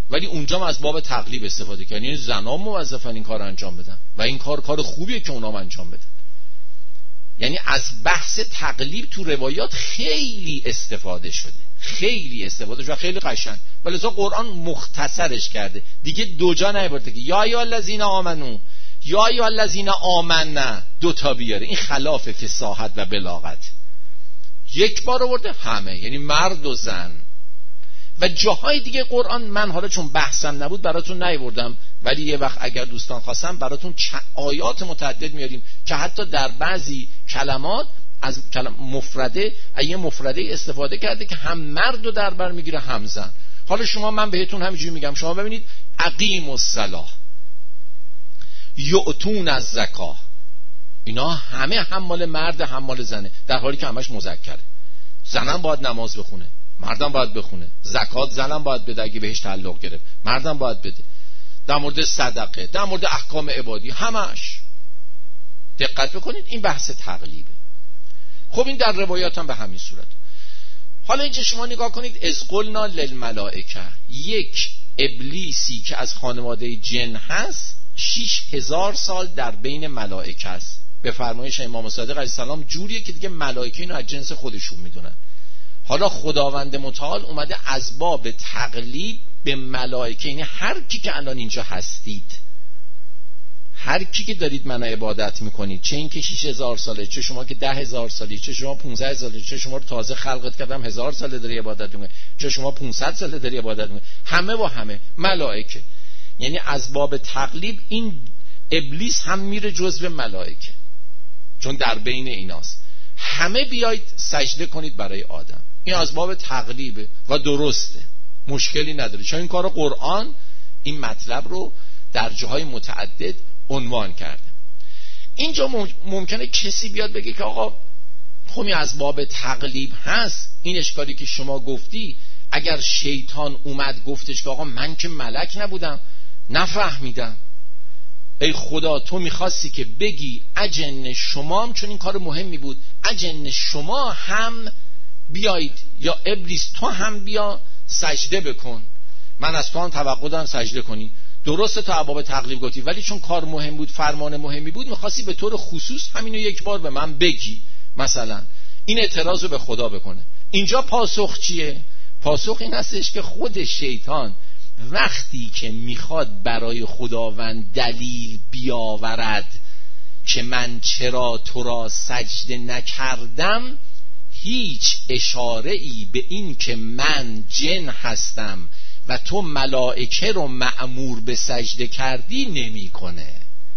ولی اونجا از باب تقلیب استفاده کردن، یعنی زنا موظفن این کار انجام بدن و این کار کار خوبیه که اونام انجام بدن. یعنی از بحث تقلیب تو روایات خیلی استفاده شده، خیلی استفاده شده و خیلی قشنگ، ولی لذا قرآن مختصرش کرده دیگه، دو جا نیاورده که یا یا الذین آمنو یا یا الذین آمنا دو تا بیاره. این خلاف فصاحت و بلاغت. یک بار آورده همه، یعنی مرد و زن. و جاهای دیگه قرآن من حالا چون بحثم نبود براتون نیاوردم، ولی یه وقت اگر دوستان خواستم براتون آیات متعدد میاریم که حتی در بعضی کلمات از کلم مفرده یه مفرده استفاده کرده که هم مرد رو در بر میگیره هم زن. حالا شما من بهتون همینجوری میگم، شما ببینید اقیم الصلاة، یؤتون الزکاة، اینا همه هم مال مرد هم مال زنه، در حالی که همش مذکره. زنم باید نماز بخونه، مردم باید بخونه. زکات زنم باید بده اگه بهش تعلق گرفت، مردم باید بده. در مورد صدقه، در مورد احکام عبادی، همش دقت بکنید. این بحث تقلیبه. خب این در روایات هم به همین صورت. حالا اینجا شما نگاه کنید، از قلنا للملائکه، یک ابلیسی که از خانواده جن هست شیش هزار سال در بین ملائکه است. به فرمایش امام صادق علیه السلام جوریه که دیگه ملائکه اینو از جنس خودشون میدونن. حالا خداوند متعال اومده از باب تقلیب به ملائکه، یعنی هر کی که الان اینجا هستید، هر کی که دارید منو عبادت میکنید، چه این که شیش هزار ساله، چه شما که ده هزار سالی، چه شما پونزده ساله، چه شما رو تازه خلقت کردم هزار ساله داری عبادت میکنید، چه شما پونصد ساله داری عبادت میکنید، همه و همه ملائکه. یعنی از باب تقلیب این ابلیس هم میره جزو ملائکه، چون در بین ایناست. همه بیایید سجده کنید برای آدم. این از باب تقلیبه و درسته، مشکلی نداره، چون این کار قرآن این مطلب رو در جاهای متعدد عنوان کرده. اینجا ممکنه کسی بیاد بگه که آقا خب از باب تقلیب هست، این اشکالی که شما گفتی، اگر شیطان اومد گفتش که آقا من که ملک نبودم نفهمیدم، ای خدا تو میخواستی که بگی اجن شما هم، چون این کار مهمی بود، اجن شما هم بیایید، یا ابلیس تو هم بیا سجده بکن، من از تو هم توقع دارم سجده کنی. درسته تا باب تقلیب گفتی، ولی چون کار مهم بود، فرمان مهمی بود، میخواستی به طور خصوص همینو یک بار به من بگی، مثلا این اعتراض رو به خدا بکنه. اینجا پاسخ چیه؟ پاسخ این هستش که خود شیطان وقتی که میخواد برای خداوند دلیل بیاورد که من چرا تو را سجده نکردم، هیچ اشاره ای به این که من جن هستم و تو ملائکه رو مأمور به سجده کردی نمی کنه.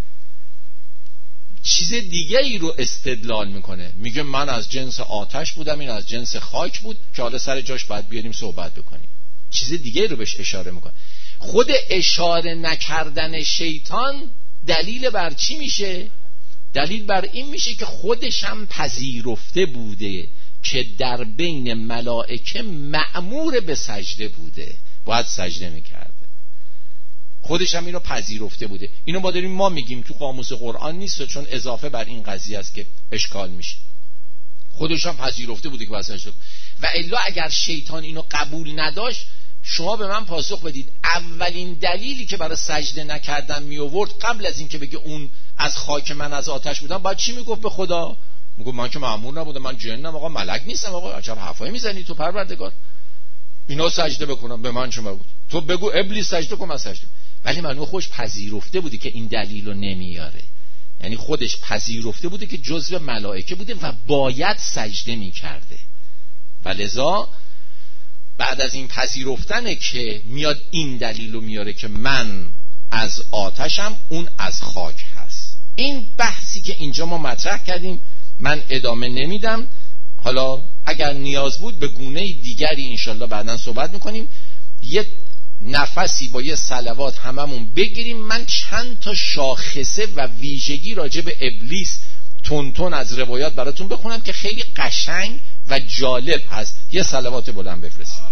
چیز دیگه ای رو استدلال میکنه، میگه من از جنس آتش بودم، این از جنس خاک بود که حالا سر جاش باید بیاریم صحبت بکنیم. چیز دیگه رو بهش اشاره میکنه. خود اشاره نکردن شیطان دلیل بر چی میشه؟ دلیل بر این میشه که خودش هم پذیرفته بوده که در بین ملائکه مأمور به سجده بوده، باید سجده میکرده. خودش هم اینو پذیرفته بوده. اینو ما داریم ما میگیم، تو قاموس قرآن نیست، چون اضافه بر این قضیه است که اشکال میشه. خودش هم پذیرفته بوده که باید سجده کنه. و الا اگر شیطان اینو قبول نداشت، شما به من پاسخ بدید اولین دلیلی که برای سجده نکردن می آورد قبل از این که بگه اون از خاک من از آتش بودم، باید چی میگفت به خدا؟ میگفت من که مأمور نبودم، من جنم، آقا ملک نیستم، آقا عجب حرفایی میزنی تو پروردگار، اینا سجده بکنم، به من چه بود؟ تو بگو ابلیس سجده کن، من سجده. ولی منو خوش پذیرفته بودی که این دلیلو نمیاره، یعنی خودش پذیرفته بوده که جزو ملائکه بوده و باید سجده میکرده. و لذا بعد از این پذیرفتنه که میاد این دلیلو میاره که من از آتشم، اون از خاک هست. این بحثی که اینجا ما مطرح کردیم من ادامه نمیدم، حالا اگر نیاز بود به گونه دیگری انشالله بعداً صحبت میکنیم. یه نفسی با یه صلوات هممون بگیریم، من چند تا شاخصه و ویژگی راجع به ابلیس تون از روایات براتون بخونم که خیلی قشنگ و جالب هست. یه صلوات بلند بفرستید.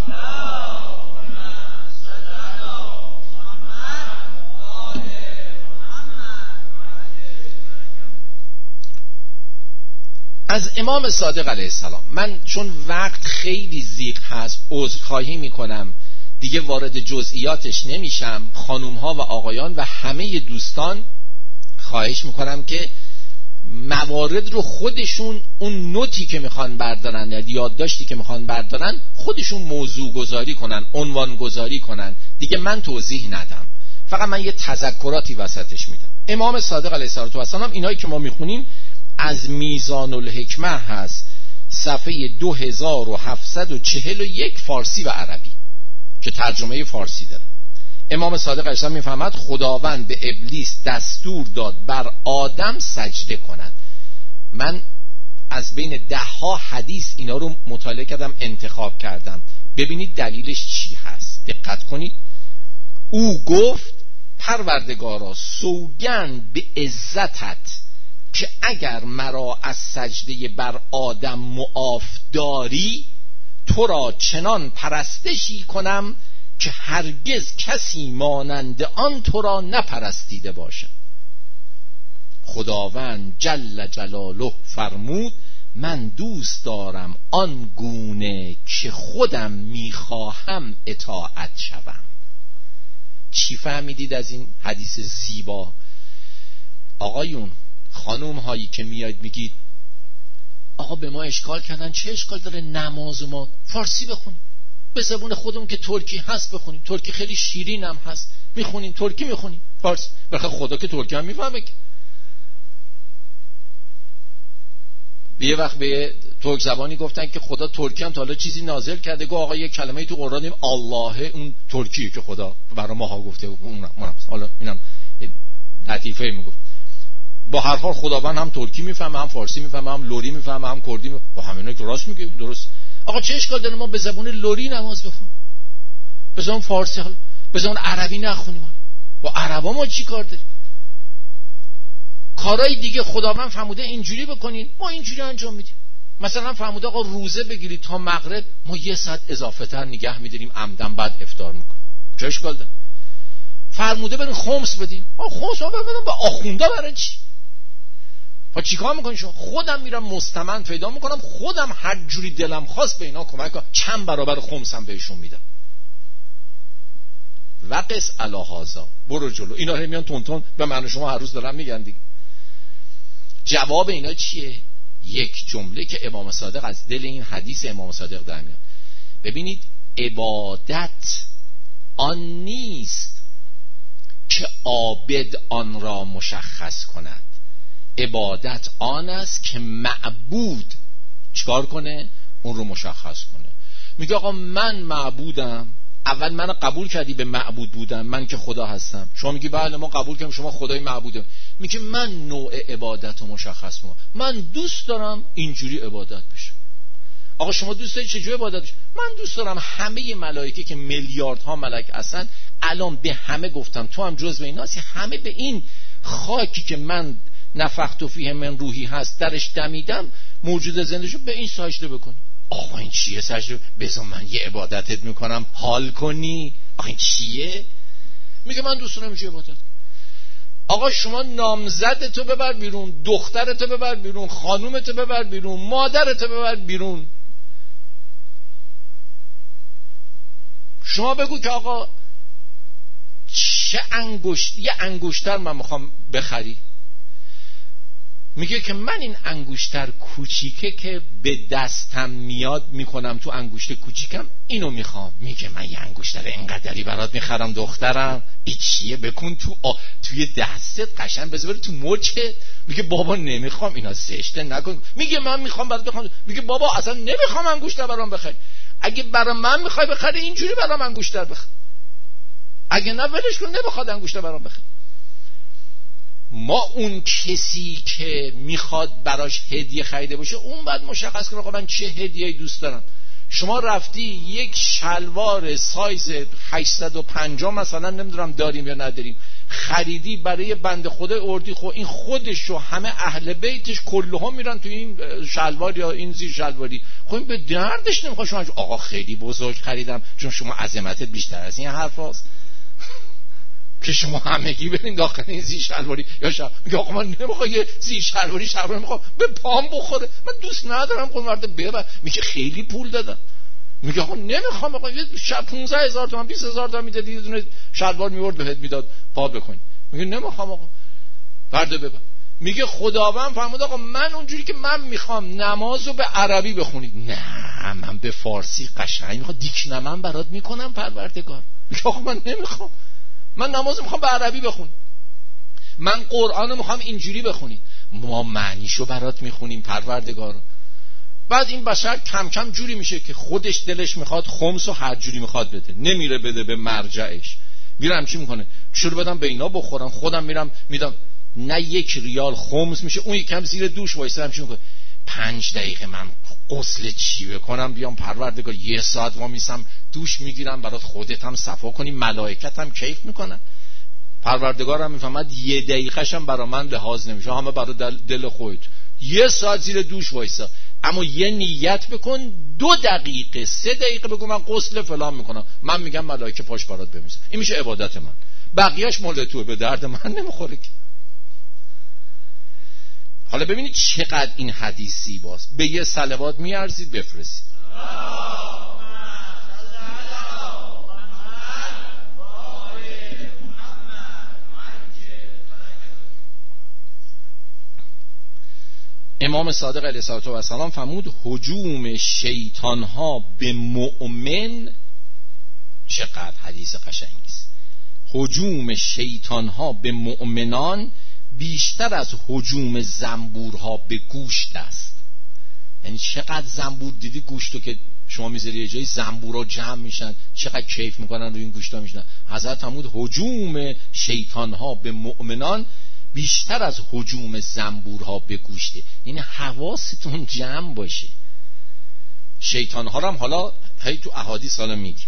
از امام صادق علیه السلام، من چون وقت خیلی ضیق هست عذرخواهی میکنم دیگه وارد جزئیاتش نمیشم. خانوم ها و آقایان و همه دوستان خواهش میکنم که موارد رو خودشون، اون نوتی که میخوان بردارن یا یادداشتی که میخوان بردارن، خودشون موضوع گذاری کنن، عنوان گذاری کنن. دیگه من توضیح ندم، فقط من یه تذکراتی وسطش میدم. امام صادق علیه السلام، اینایی که ما میخونیم از میزان الحکمه هست، صفحه دو هزار و هفتصد و چهل و یک فارسی و عربی که ترجمه فارسی داره. امام صادق علیه السلام میفهمد خداوند به ابلیس دستور داد بر آدم سجده کند. من از بین ده ها حدیث اینا رو مطالعه کردم، انتخاب کردم، ببینید دلیلش چی هست. دقت کنید. او گفت پروردگارا سوگند به عزتت که اگر مرا از سجده بر آدم معاف داری، تو را چنان پرستشی کنم که هرگز کسی مانند آن تو را نپرستیده باشد. خداوند جل جلاله فرمود من دوست دارم آن گونه که خودم میخواهم اطاعت شوم. چی فهمیدید از این حدیث زیبا؟ آقایون، خانوم هایی که میاد میگید آقا به ما اشکال کردن، چه اشکال داره نماز ما فارسی بخونیم، به زبون خودمون که ترکی هست بخونیم، ترکی خیلی شیرین هم هست، میخونیم ترکی میخونیم فارسی، بخاطر خدا که ترکی هم میفهمه. یه وقت به ترک زبانی گفتن که خدا ترکی هم تا حالا چیزی نازل کرده، گفت آقا یه کلمه تو قرآن داریم الله، اون ترکیه که خدا برای ماها گفته، اونم حالا اینم لطیفه میگفت. با هر حال خداوند هم ترکی میفهمه، هم فارسی میفهمه، هم لوری میفهمه، هم کردی میفهمه. با همینا که راست میگه، درست. آقا چه اشکال داره ما به زبان لوری نماز بخونیم، به زبان فارسی، حالا به زبان عربی نخونیم؟ با عربا ما چی کار داریم؟ کارهای دیگه خداوند فرموده اینجوری بکنین، ما اینجوری انجام میدیم. مثلا فرموده آقا روزه بگیرید تا مغرب، ما یه ساعت اضافه تر نگه میداریم، عمدن بعد افطار میکنیم. چه اشکال داره؟ فرموده برین خمس بدین، آ خمس ها بدین به آخونده برای چی؟ پس چیکار میکنین شما؟ خودم میرم مستمند پیدا میکنم، خودم هر جوری دلم خواست به اینا کمک کنم، چند برابر خمسم بهشون میدم. وقس علی هذا، برو جلو. اینا رو میان تون تون به من شما هر روز دارم میگن دیگه. جواب اینا چیه؟ یک جمله که امام صادق از دل این حدیث امام صادق در میاد. ببینید، عبادت آن نیست که عابد آن را مشخص کند، عبادت آن است که معبود چیکار کنه؟ اون رو مشخص کنه. میگه آقا من معبودم، اول من قبول کردی به معبود بودم، من که خدا هستم. شما میگی بله ما قبول کردیم شما خدای معبوده. میگه من نوع عبادت رو مشخص کنم، من دوست دارم اینجوری عبادت بشه. آقا شما دوست داری چجوری عبادت بشه؟ من دوست دارم همه ملائکه که میلیاردها ملک هستن، الان به همه گفتم تو هم جزو ایناسی، همه به این خاکی که من نفخت فیه من روحی هست درش دمیدم، موجود زنده شو، به این سجده بکن. آقا این چیه سجده؟ بذار من یه عبادتت میکنم حال کنی. آقا این چیه؟ میگه من دوست دارم اینجوری عبادت. آقا شما نامزدتو ببر بیرون، دخترتو ببر بیرون، خانومتو ببر بیرون، مادرتو ببر بیرون، شما بگو که آقا چه انگشت، یه انگشتر من میخوام بخری. میگه که من این انگشتر کوچیکه که به دستم میاد میکنم تو انگشت کوچیکم، اینو میخوام. میگه من یه انگشتر اینقدری برات میخرم دخترم، این چیه؟ بکن تو آ... توی دستت قشنگ بذار تو مچت. میگه بابا نمیخوام اینا، زشته نکن. میگه من میخوام برات بخرم. میگه بابا اصلا نمیخوام انگشتر برام بخری، اگه برای من میخوای بخری اینجوری برام انگشتر بخر، اگه نه ولش کن، نمیخواد انگشتر برام بخری. ما اون کسی که میخواد براش هدیه خریده باشه، اون بعد مشخص کنه آقا من چه هدیه‌ای دوست دارم. شما رفتی یک شلوار سایز هشتصد و پنجاه مثلا نمیدونم داریم یا نداریم، خریدی برای بنده خدا اردی، خب این خودش و همه اهل بیتش کلها میرن تو این شلوار یا این زیر شلواری، خب این به دردش نمیخواد. شما آقا خیلی بزرگ خریدم، چون شما عظمتت بیشتر از این حرف هست که شما همگی برین داخل این زیر شلواری یا شب. میگه آقا من نمیخوام یه زیر شلواری شلواری میخوام به پام بخوره، من دوست ندارم. خب مرد ببر. میگه خیلی پول دادم. میگه آقا نمیخوام، آقا یه پانزده هزار تومان بیست هزار تومان میدادی یه دونه شلوار میورد بهت میداد پا بکنی. میگه نمیخوام آقا، برده ببر. میگه خداوند فرمود آقا من اونجوری که من میخوام نمازو به عربی بخونید. نه من به فارسی قشنگ میخوام دیکنمن برات میکنم پروردگار. میگه آقا من نمیخوام، من نمازو میخوام به عربی بخون، من قرآنو میخوام اینجوری بخونید. ما معنیشو برات میخونیم پروردگار. بعد این بشر کم کم جوری میشه که خودش دلش میخواد خمسو هر جوری میخواد بده، نمیره بده به مرجعش، میرم چی میکنه چرا بدم به اینا بخورم، خودم میرم میدم. نه یک ریال خمس میشه، اون یکم زیر دوش وایسه هم چی میکنه پنج دقیقه من غسل چی بکنم بیام پروردگار یه ساعت وامیسم دوش میگیرم برات خودت هم صفا کنی، ملائکت هم کیف میکنن. پروردگارم میفهمد یه دقیقه‌ش هم برا من لحاظ نمیشه، همه برا دل, دل خودت. یه ساعت زیر دوش وایسا، اما یه نیت بکن دو دقیقه سه دقیقه بگو من غسل فلان میکنم، من میگم ملائکه پاش برات بمیزن. این میشه عبادت من، بقیهش مال توه، به درد من نمیخوره که. حالا ببینید چقدر این حدیث زیباست. به یه صلوات میارزید بفرستید. امام صادق علیه السلام فرمود هجوم شیطان ها به مؤمن، چقدر حدیث قشنگی است، هجوم شیطان ها به مؤمنان بیشتر از هجوم زنبورها به گوشت است. یعنی چقدر زنبور دیدی گوشتو که شما میذاری یه جایی زنبورا جمع میشن چقدر کیف میکنن روی این گوشتا میشن. حضرت فرمود هجوم شیطان ها به مؤمنان بیشتر از هجوم زنبورها به گوشته. یعنی حواستون جمع باشه. شیطان ها هم حالا هی تو احادیث حالا میگیم.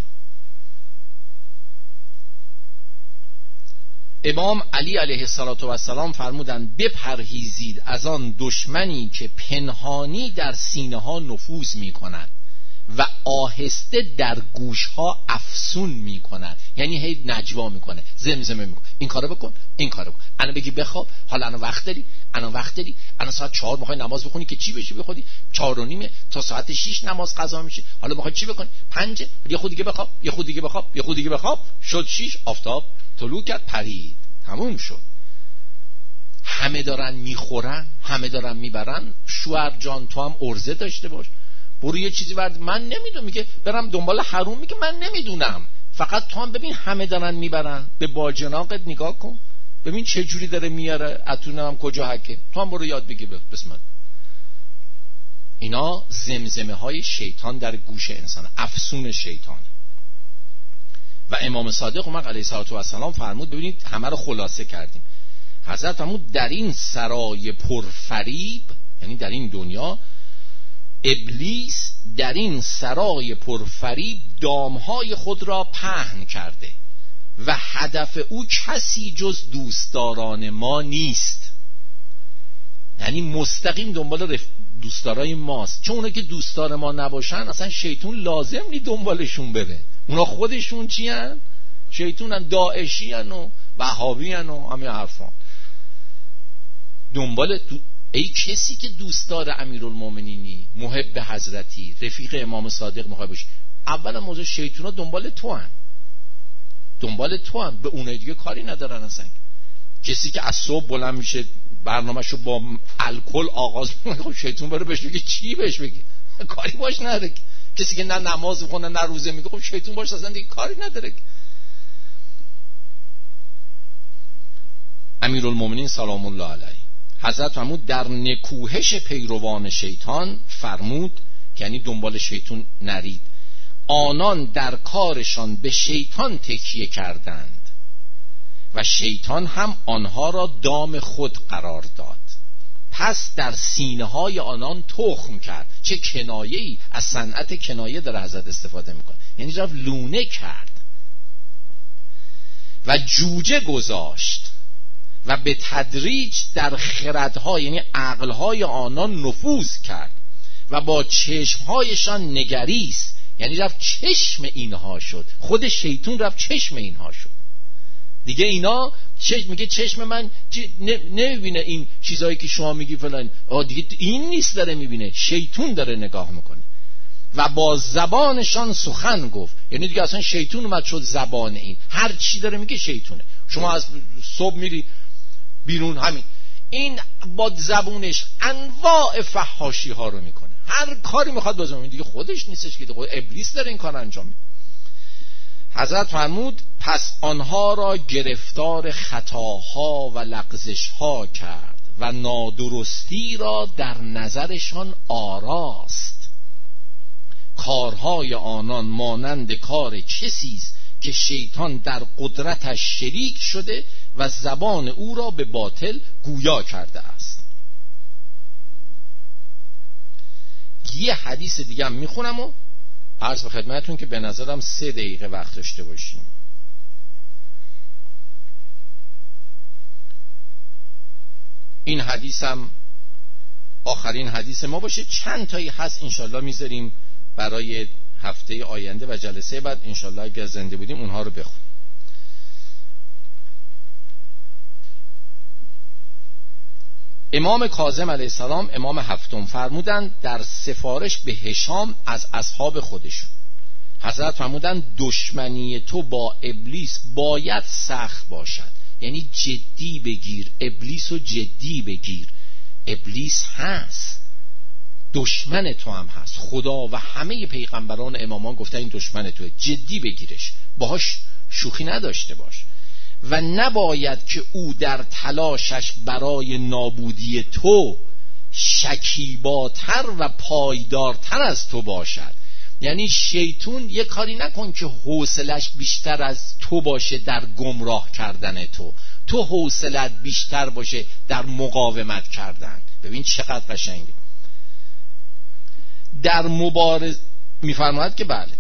امام علی علیه السلام فرمودند بپرهیزید از آن دشمنی که پنهانی در سینه ها نفوذ می کند و آهسته در گوش ها افسون می کند. یعنی هی نجوا می کنه، زمزمه می کنه این کارو بکن این کارو بکن، انا بگی بخواب، حالا انا وقت داری، انا وقت داری، انا ساعت چهار میخوای نماز بخونی که چی بشی بخوری، چهار و نیمه تا ساعت شیش نماز قضا میشه، حالا میخوای چی بکنی، پنج، یه خود دیگه بخواب یه خود دیگه بخواب یه خود دیگه بخواب، شد شیش، آفتاب طلوع کرد پرید، تموم شد. همه دارن میخورن، همه دارن میبرن. شوهر جان تو هم عرضه داشته باش، برو یه چیزی ورد. من نمیدونم، میگه برم دنبال حروم، میگه من نمیدونم، فقط تو هم ببین همه دارن میبرن، به باجناقت نگاه کن ببین چه جوری داره میاره، اتونه هم کجا حکه، تو هم برو یاد بگی بسمت. اینا زمزمه های شیطان در گوش انسان، افسون شیطان. و امام صادق اومد علیه السلام فرمود، ببینید همه رو خلاصه کردیم. حضرت فرمود در این سرای پرفریب، یعنی در این دنیا، ابلیس در این سرای پرفریب دامهای خود را پهن کرده و هدف او کسی جز دوستداران ما نیست. یعنی مستقیم دنبال دوستدارای ماست، چون اونا که دوستدار ما نباشن اصلا شیطون لازم نی دنبالشون بره. اونا خودشون چی هن؟ شیطونن، داعشی هن و وهابی هن و همه حرفان. دنبال دو... ای کسی که دوستدار امیرالمومنینی، محب حضرتی، رفیق امام صادق میخوای باشی، اولا موضوع شیطونا دنبال تو هن، دنبال تو هن، به اونای دیگه کاری ندارن اصلا. کسی که از صبح بلند میشه برنامه‌شو با الکل آغاز میکنه، شیطون بره بهش بگه چی بهش بگه، کاری باش نداره. کسی که نه نماز میخونه نه روزه میگه، خب شیطون باش اصلا دیگه کاری نداره. امیرالمومنین سلام الله علیه حضرت فرمود در نکوهش پیروان شیطان فرمود، که یعنی دنبال شیطون نرید، آنان در کارشان به شیطان تکیه کردند و شیطان هم آنها را دام خود قرار داد، پس در سینه های آنان تخم کرد. چه کنایه‌ای از صنعت کنایه در حضرت استفاده میکنه، یعنی رفت لونه کرد و جوجه گذاشت و به تدریج در خردها یعنی عقلهای آنان نفوذ کرد و با چشمهایشان نگریست، یعنی رفت چشم اینها شد، خود شیطون رفت چشم اینها شد دیگه. اینا چشم میگه چشم من نمیبینه این چیزایی که شما میگی فلان، دیگه این نیست داره میبینه، شیطون داره نگاه میکنه. و با زبانشان سخن گفت. یعنی دیگه اصلا شیطون اومد شد زبان این، هر چی داره میگه شیطونه. شما از صبح میری بیرون، همین این با زبونش انواع فحاشی ها رو میکنه، هر کاری میخواد بازم دیگه خودش نیستش که خود ابلیس داره این کار انجام میده. حضرت فرمود پس آنها را گرفتار خطاها و لغزشها کرد و نادرستی را در نظرشان آراست. کارهای آنان مانند کار کسی است که شیطان در قدرتش شریک شده و زبان او را به باطل گویا کرده است. یه حدیث دیگه هم میخونم و عرض به خدمتون که به نظرم سه دقیقه وقت داشته باشیم. این حدیث هم آخرین حدیث ما باشه. چند تایی هست انشالله میذاریم برای هفته آینده و جلسه بعد انشالله اگر زنده بودیم اونها رو بخونیم. امام کاظم علیه السلام امام هفتم فرمودند در سفارش به هشام از اصحاب خودشون، حضرت فرمودند دشمنی تو با ابلیس باید سخت باشد، یعنی جدی بگیر، ابلیس رو جدی بگیر. ابلیس هست، دشمن تو هم هست. خدا و همه پیغمبران امامان گفتن این دشمن توه، جدی بگیرش، باهاش شوخی نداشته باش و نباید که او در تلاشش برای نابودی تو شکیباتر و پایدارتر از تو باشد. یعنی شیطون یه کاری نکن که حوصلش بیشتر از تو باشه در گمراه کردن تو، تو حوصلت بیشتر باشه در مقاومت کردن. ببین چقدر قشنگه. در مبارز میفرماید که بله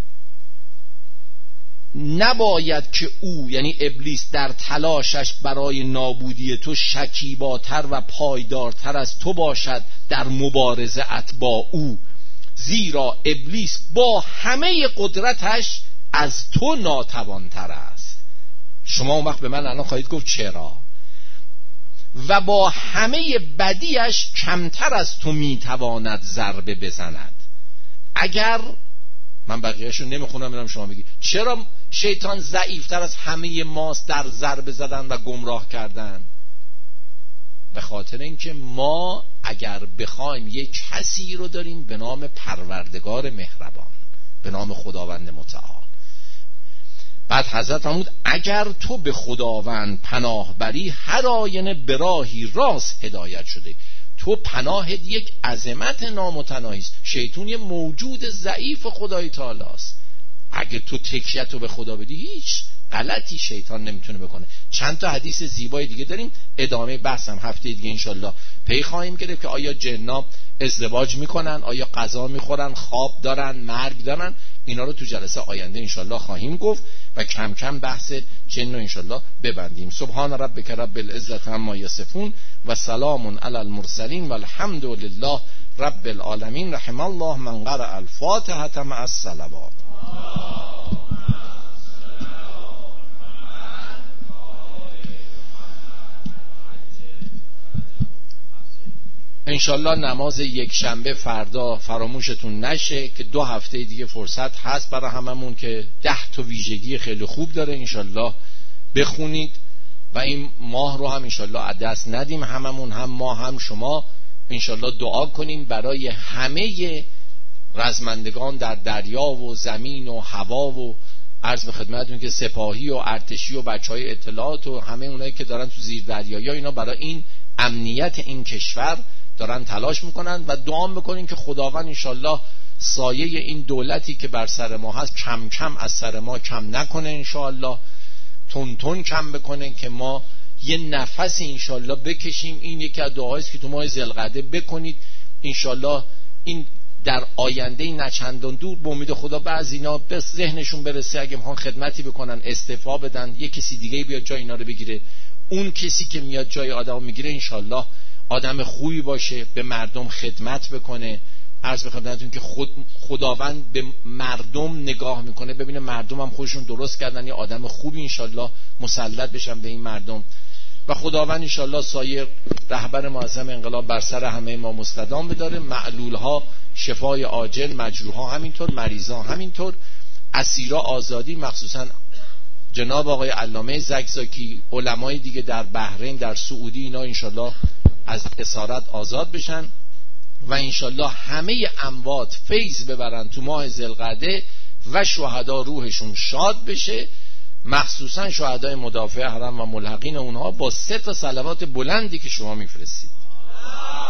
نباید که او یعنی ابلیس در تلاشش برای نابودی تو شکیباتر و پایدارتر از تو باشد در مبارزت با او، زیرا ابلیس با همه قدرتش از تو ناتوانتر است. شما اون وقت به من الان خواهید گفت چرا؟ و با همه بدیش کمتر از تو میتواند ضربه بزند. اگر من بقیه‌شو نمیخونم میرم شما بگی چرا شیطان ضعیفتر از همه ماست در ضربه زدن و گمراه کردن؟ به خاطر اینکه ما اگر بخوایم یک کسی رو داریم به نام پروردگار مهربان، به نام خداوند متعال. بعد حضرت فرمود اگر تو به خداوند پناه بری هر آینه به راهی راست هدایت شده. تو پناهت یک عظمت نامتناهی است. شیطان یه موجود ضعیف خدای تعالی است. اگه تو تکیه‌تو به خدا بدی هیچ غلطی شیطان نمیتونه بکنه. چند تا حدیث زیبای دیگه داریم، ادامه بحثم هفته دیگه انشالله پی خواهیم گرفت که آیا جنا ازدواج میکنن، آیا غذا میخورن، خواب دارن، مرگ دارن. اینا رو تو جلسه آینده انشالله خواهیم گفت و کم کم بحث جن رو انشالله ببندیم. سبحان ربک رب العزت عما یصفون و سلام علی المرسلین و الحمد لله رب العالمین. رحم الله من قرأ الفاتحه مع الصلوات. انشالله نماز یک شنبه فردا فراموشتون نشه که دو هفته دیگه فرصت هست برای هممون که ده تا ویژگی خیلی خوب داره. انشالله بخونید و این ماه رو هم انشالله از دست ندیم، هممون، هم ما هم شما. انشالله دعا کنیم برای همه رزمندگان در دریا و زمین و هوا و عرض به خدمتتون که سپاهی و ارتشی و بچهای اطلاعات و همه اونایی که دارن تو زیر دریایی اینا برای این امنیت این کشور دارن تلاش میکنن و دعا میکنین که خداوند انشالله سایه این دولتی که بر سر ما هست کم کم از سر ما کم نکنه، انشالله تون تون کم بکنه که ما یه نفس انشالله بکشیم. این یکی از دعاییست که تو ماه ذوالقعده بکنید. انشالله این در آینده نچندان دور به امید خدا بعضی اینا به ذهنشون برسه اگه میخوان خدمتی بکنن استعفا بدن، یه کسی دیگه بیاد جای اینا رو بگیره. اون کسی که میاد جای آدمو میگیره انشالله آدم خوبی باشه، به مردم خدمت بکنه. عرض به خدمتتون که خود خداوند به مردم نگاه میکنه، ببینه مردم هم خودشون درست کردن، یه آدم خوبی انشالله مسلط بشن به این مردم. و خداوند انشالله سایر رهبر معظم انقلاب بر سر همه ما مستدام بداره، معلول ها شفای عاجل، مجروح ها همینطور، مریض ها همینطور، اسیرا آزادی، مخصوصا جناب آقای علامه زکزاکی، علمای دیگه در بحرین، در سعودی، اینا انشالله از اسارت آزاد بشن و انشالله همه اموات فیض ببرن تو ماه ذوالقعده و شهدا روحشون شاد بشه، مخصوصا شهدای مدافع حرم و ملحقین اونها با سه تا صلوات بلندی که شما میفرستید.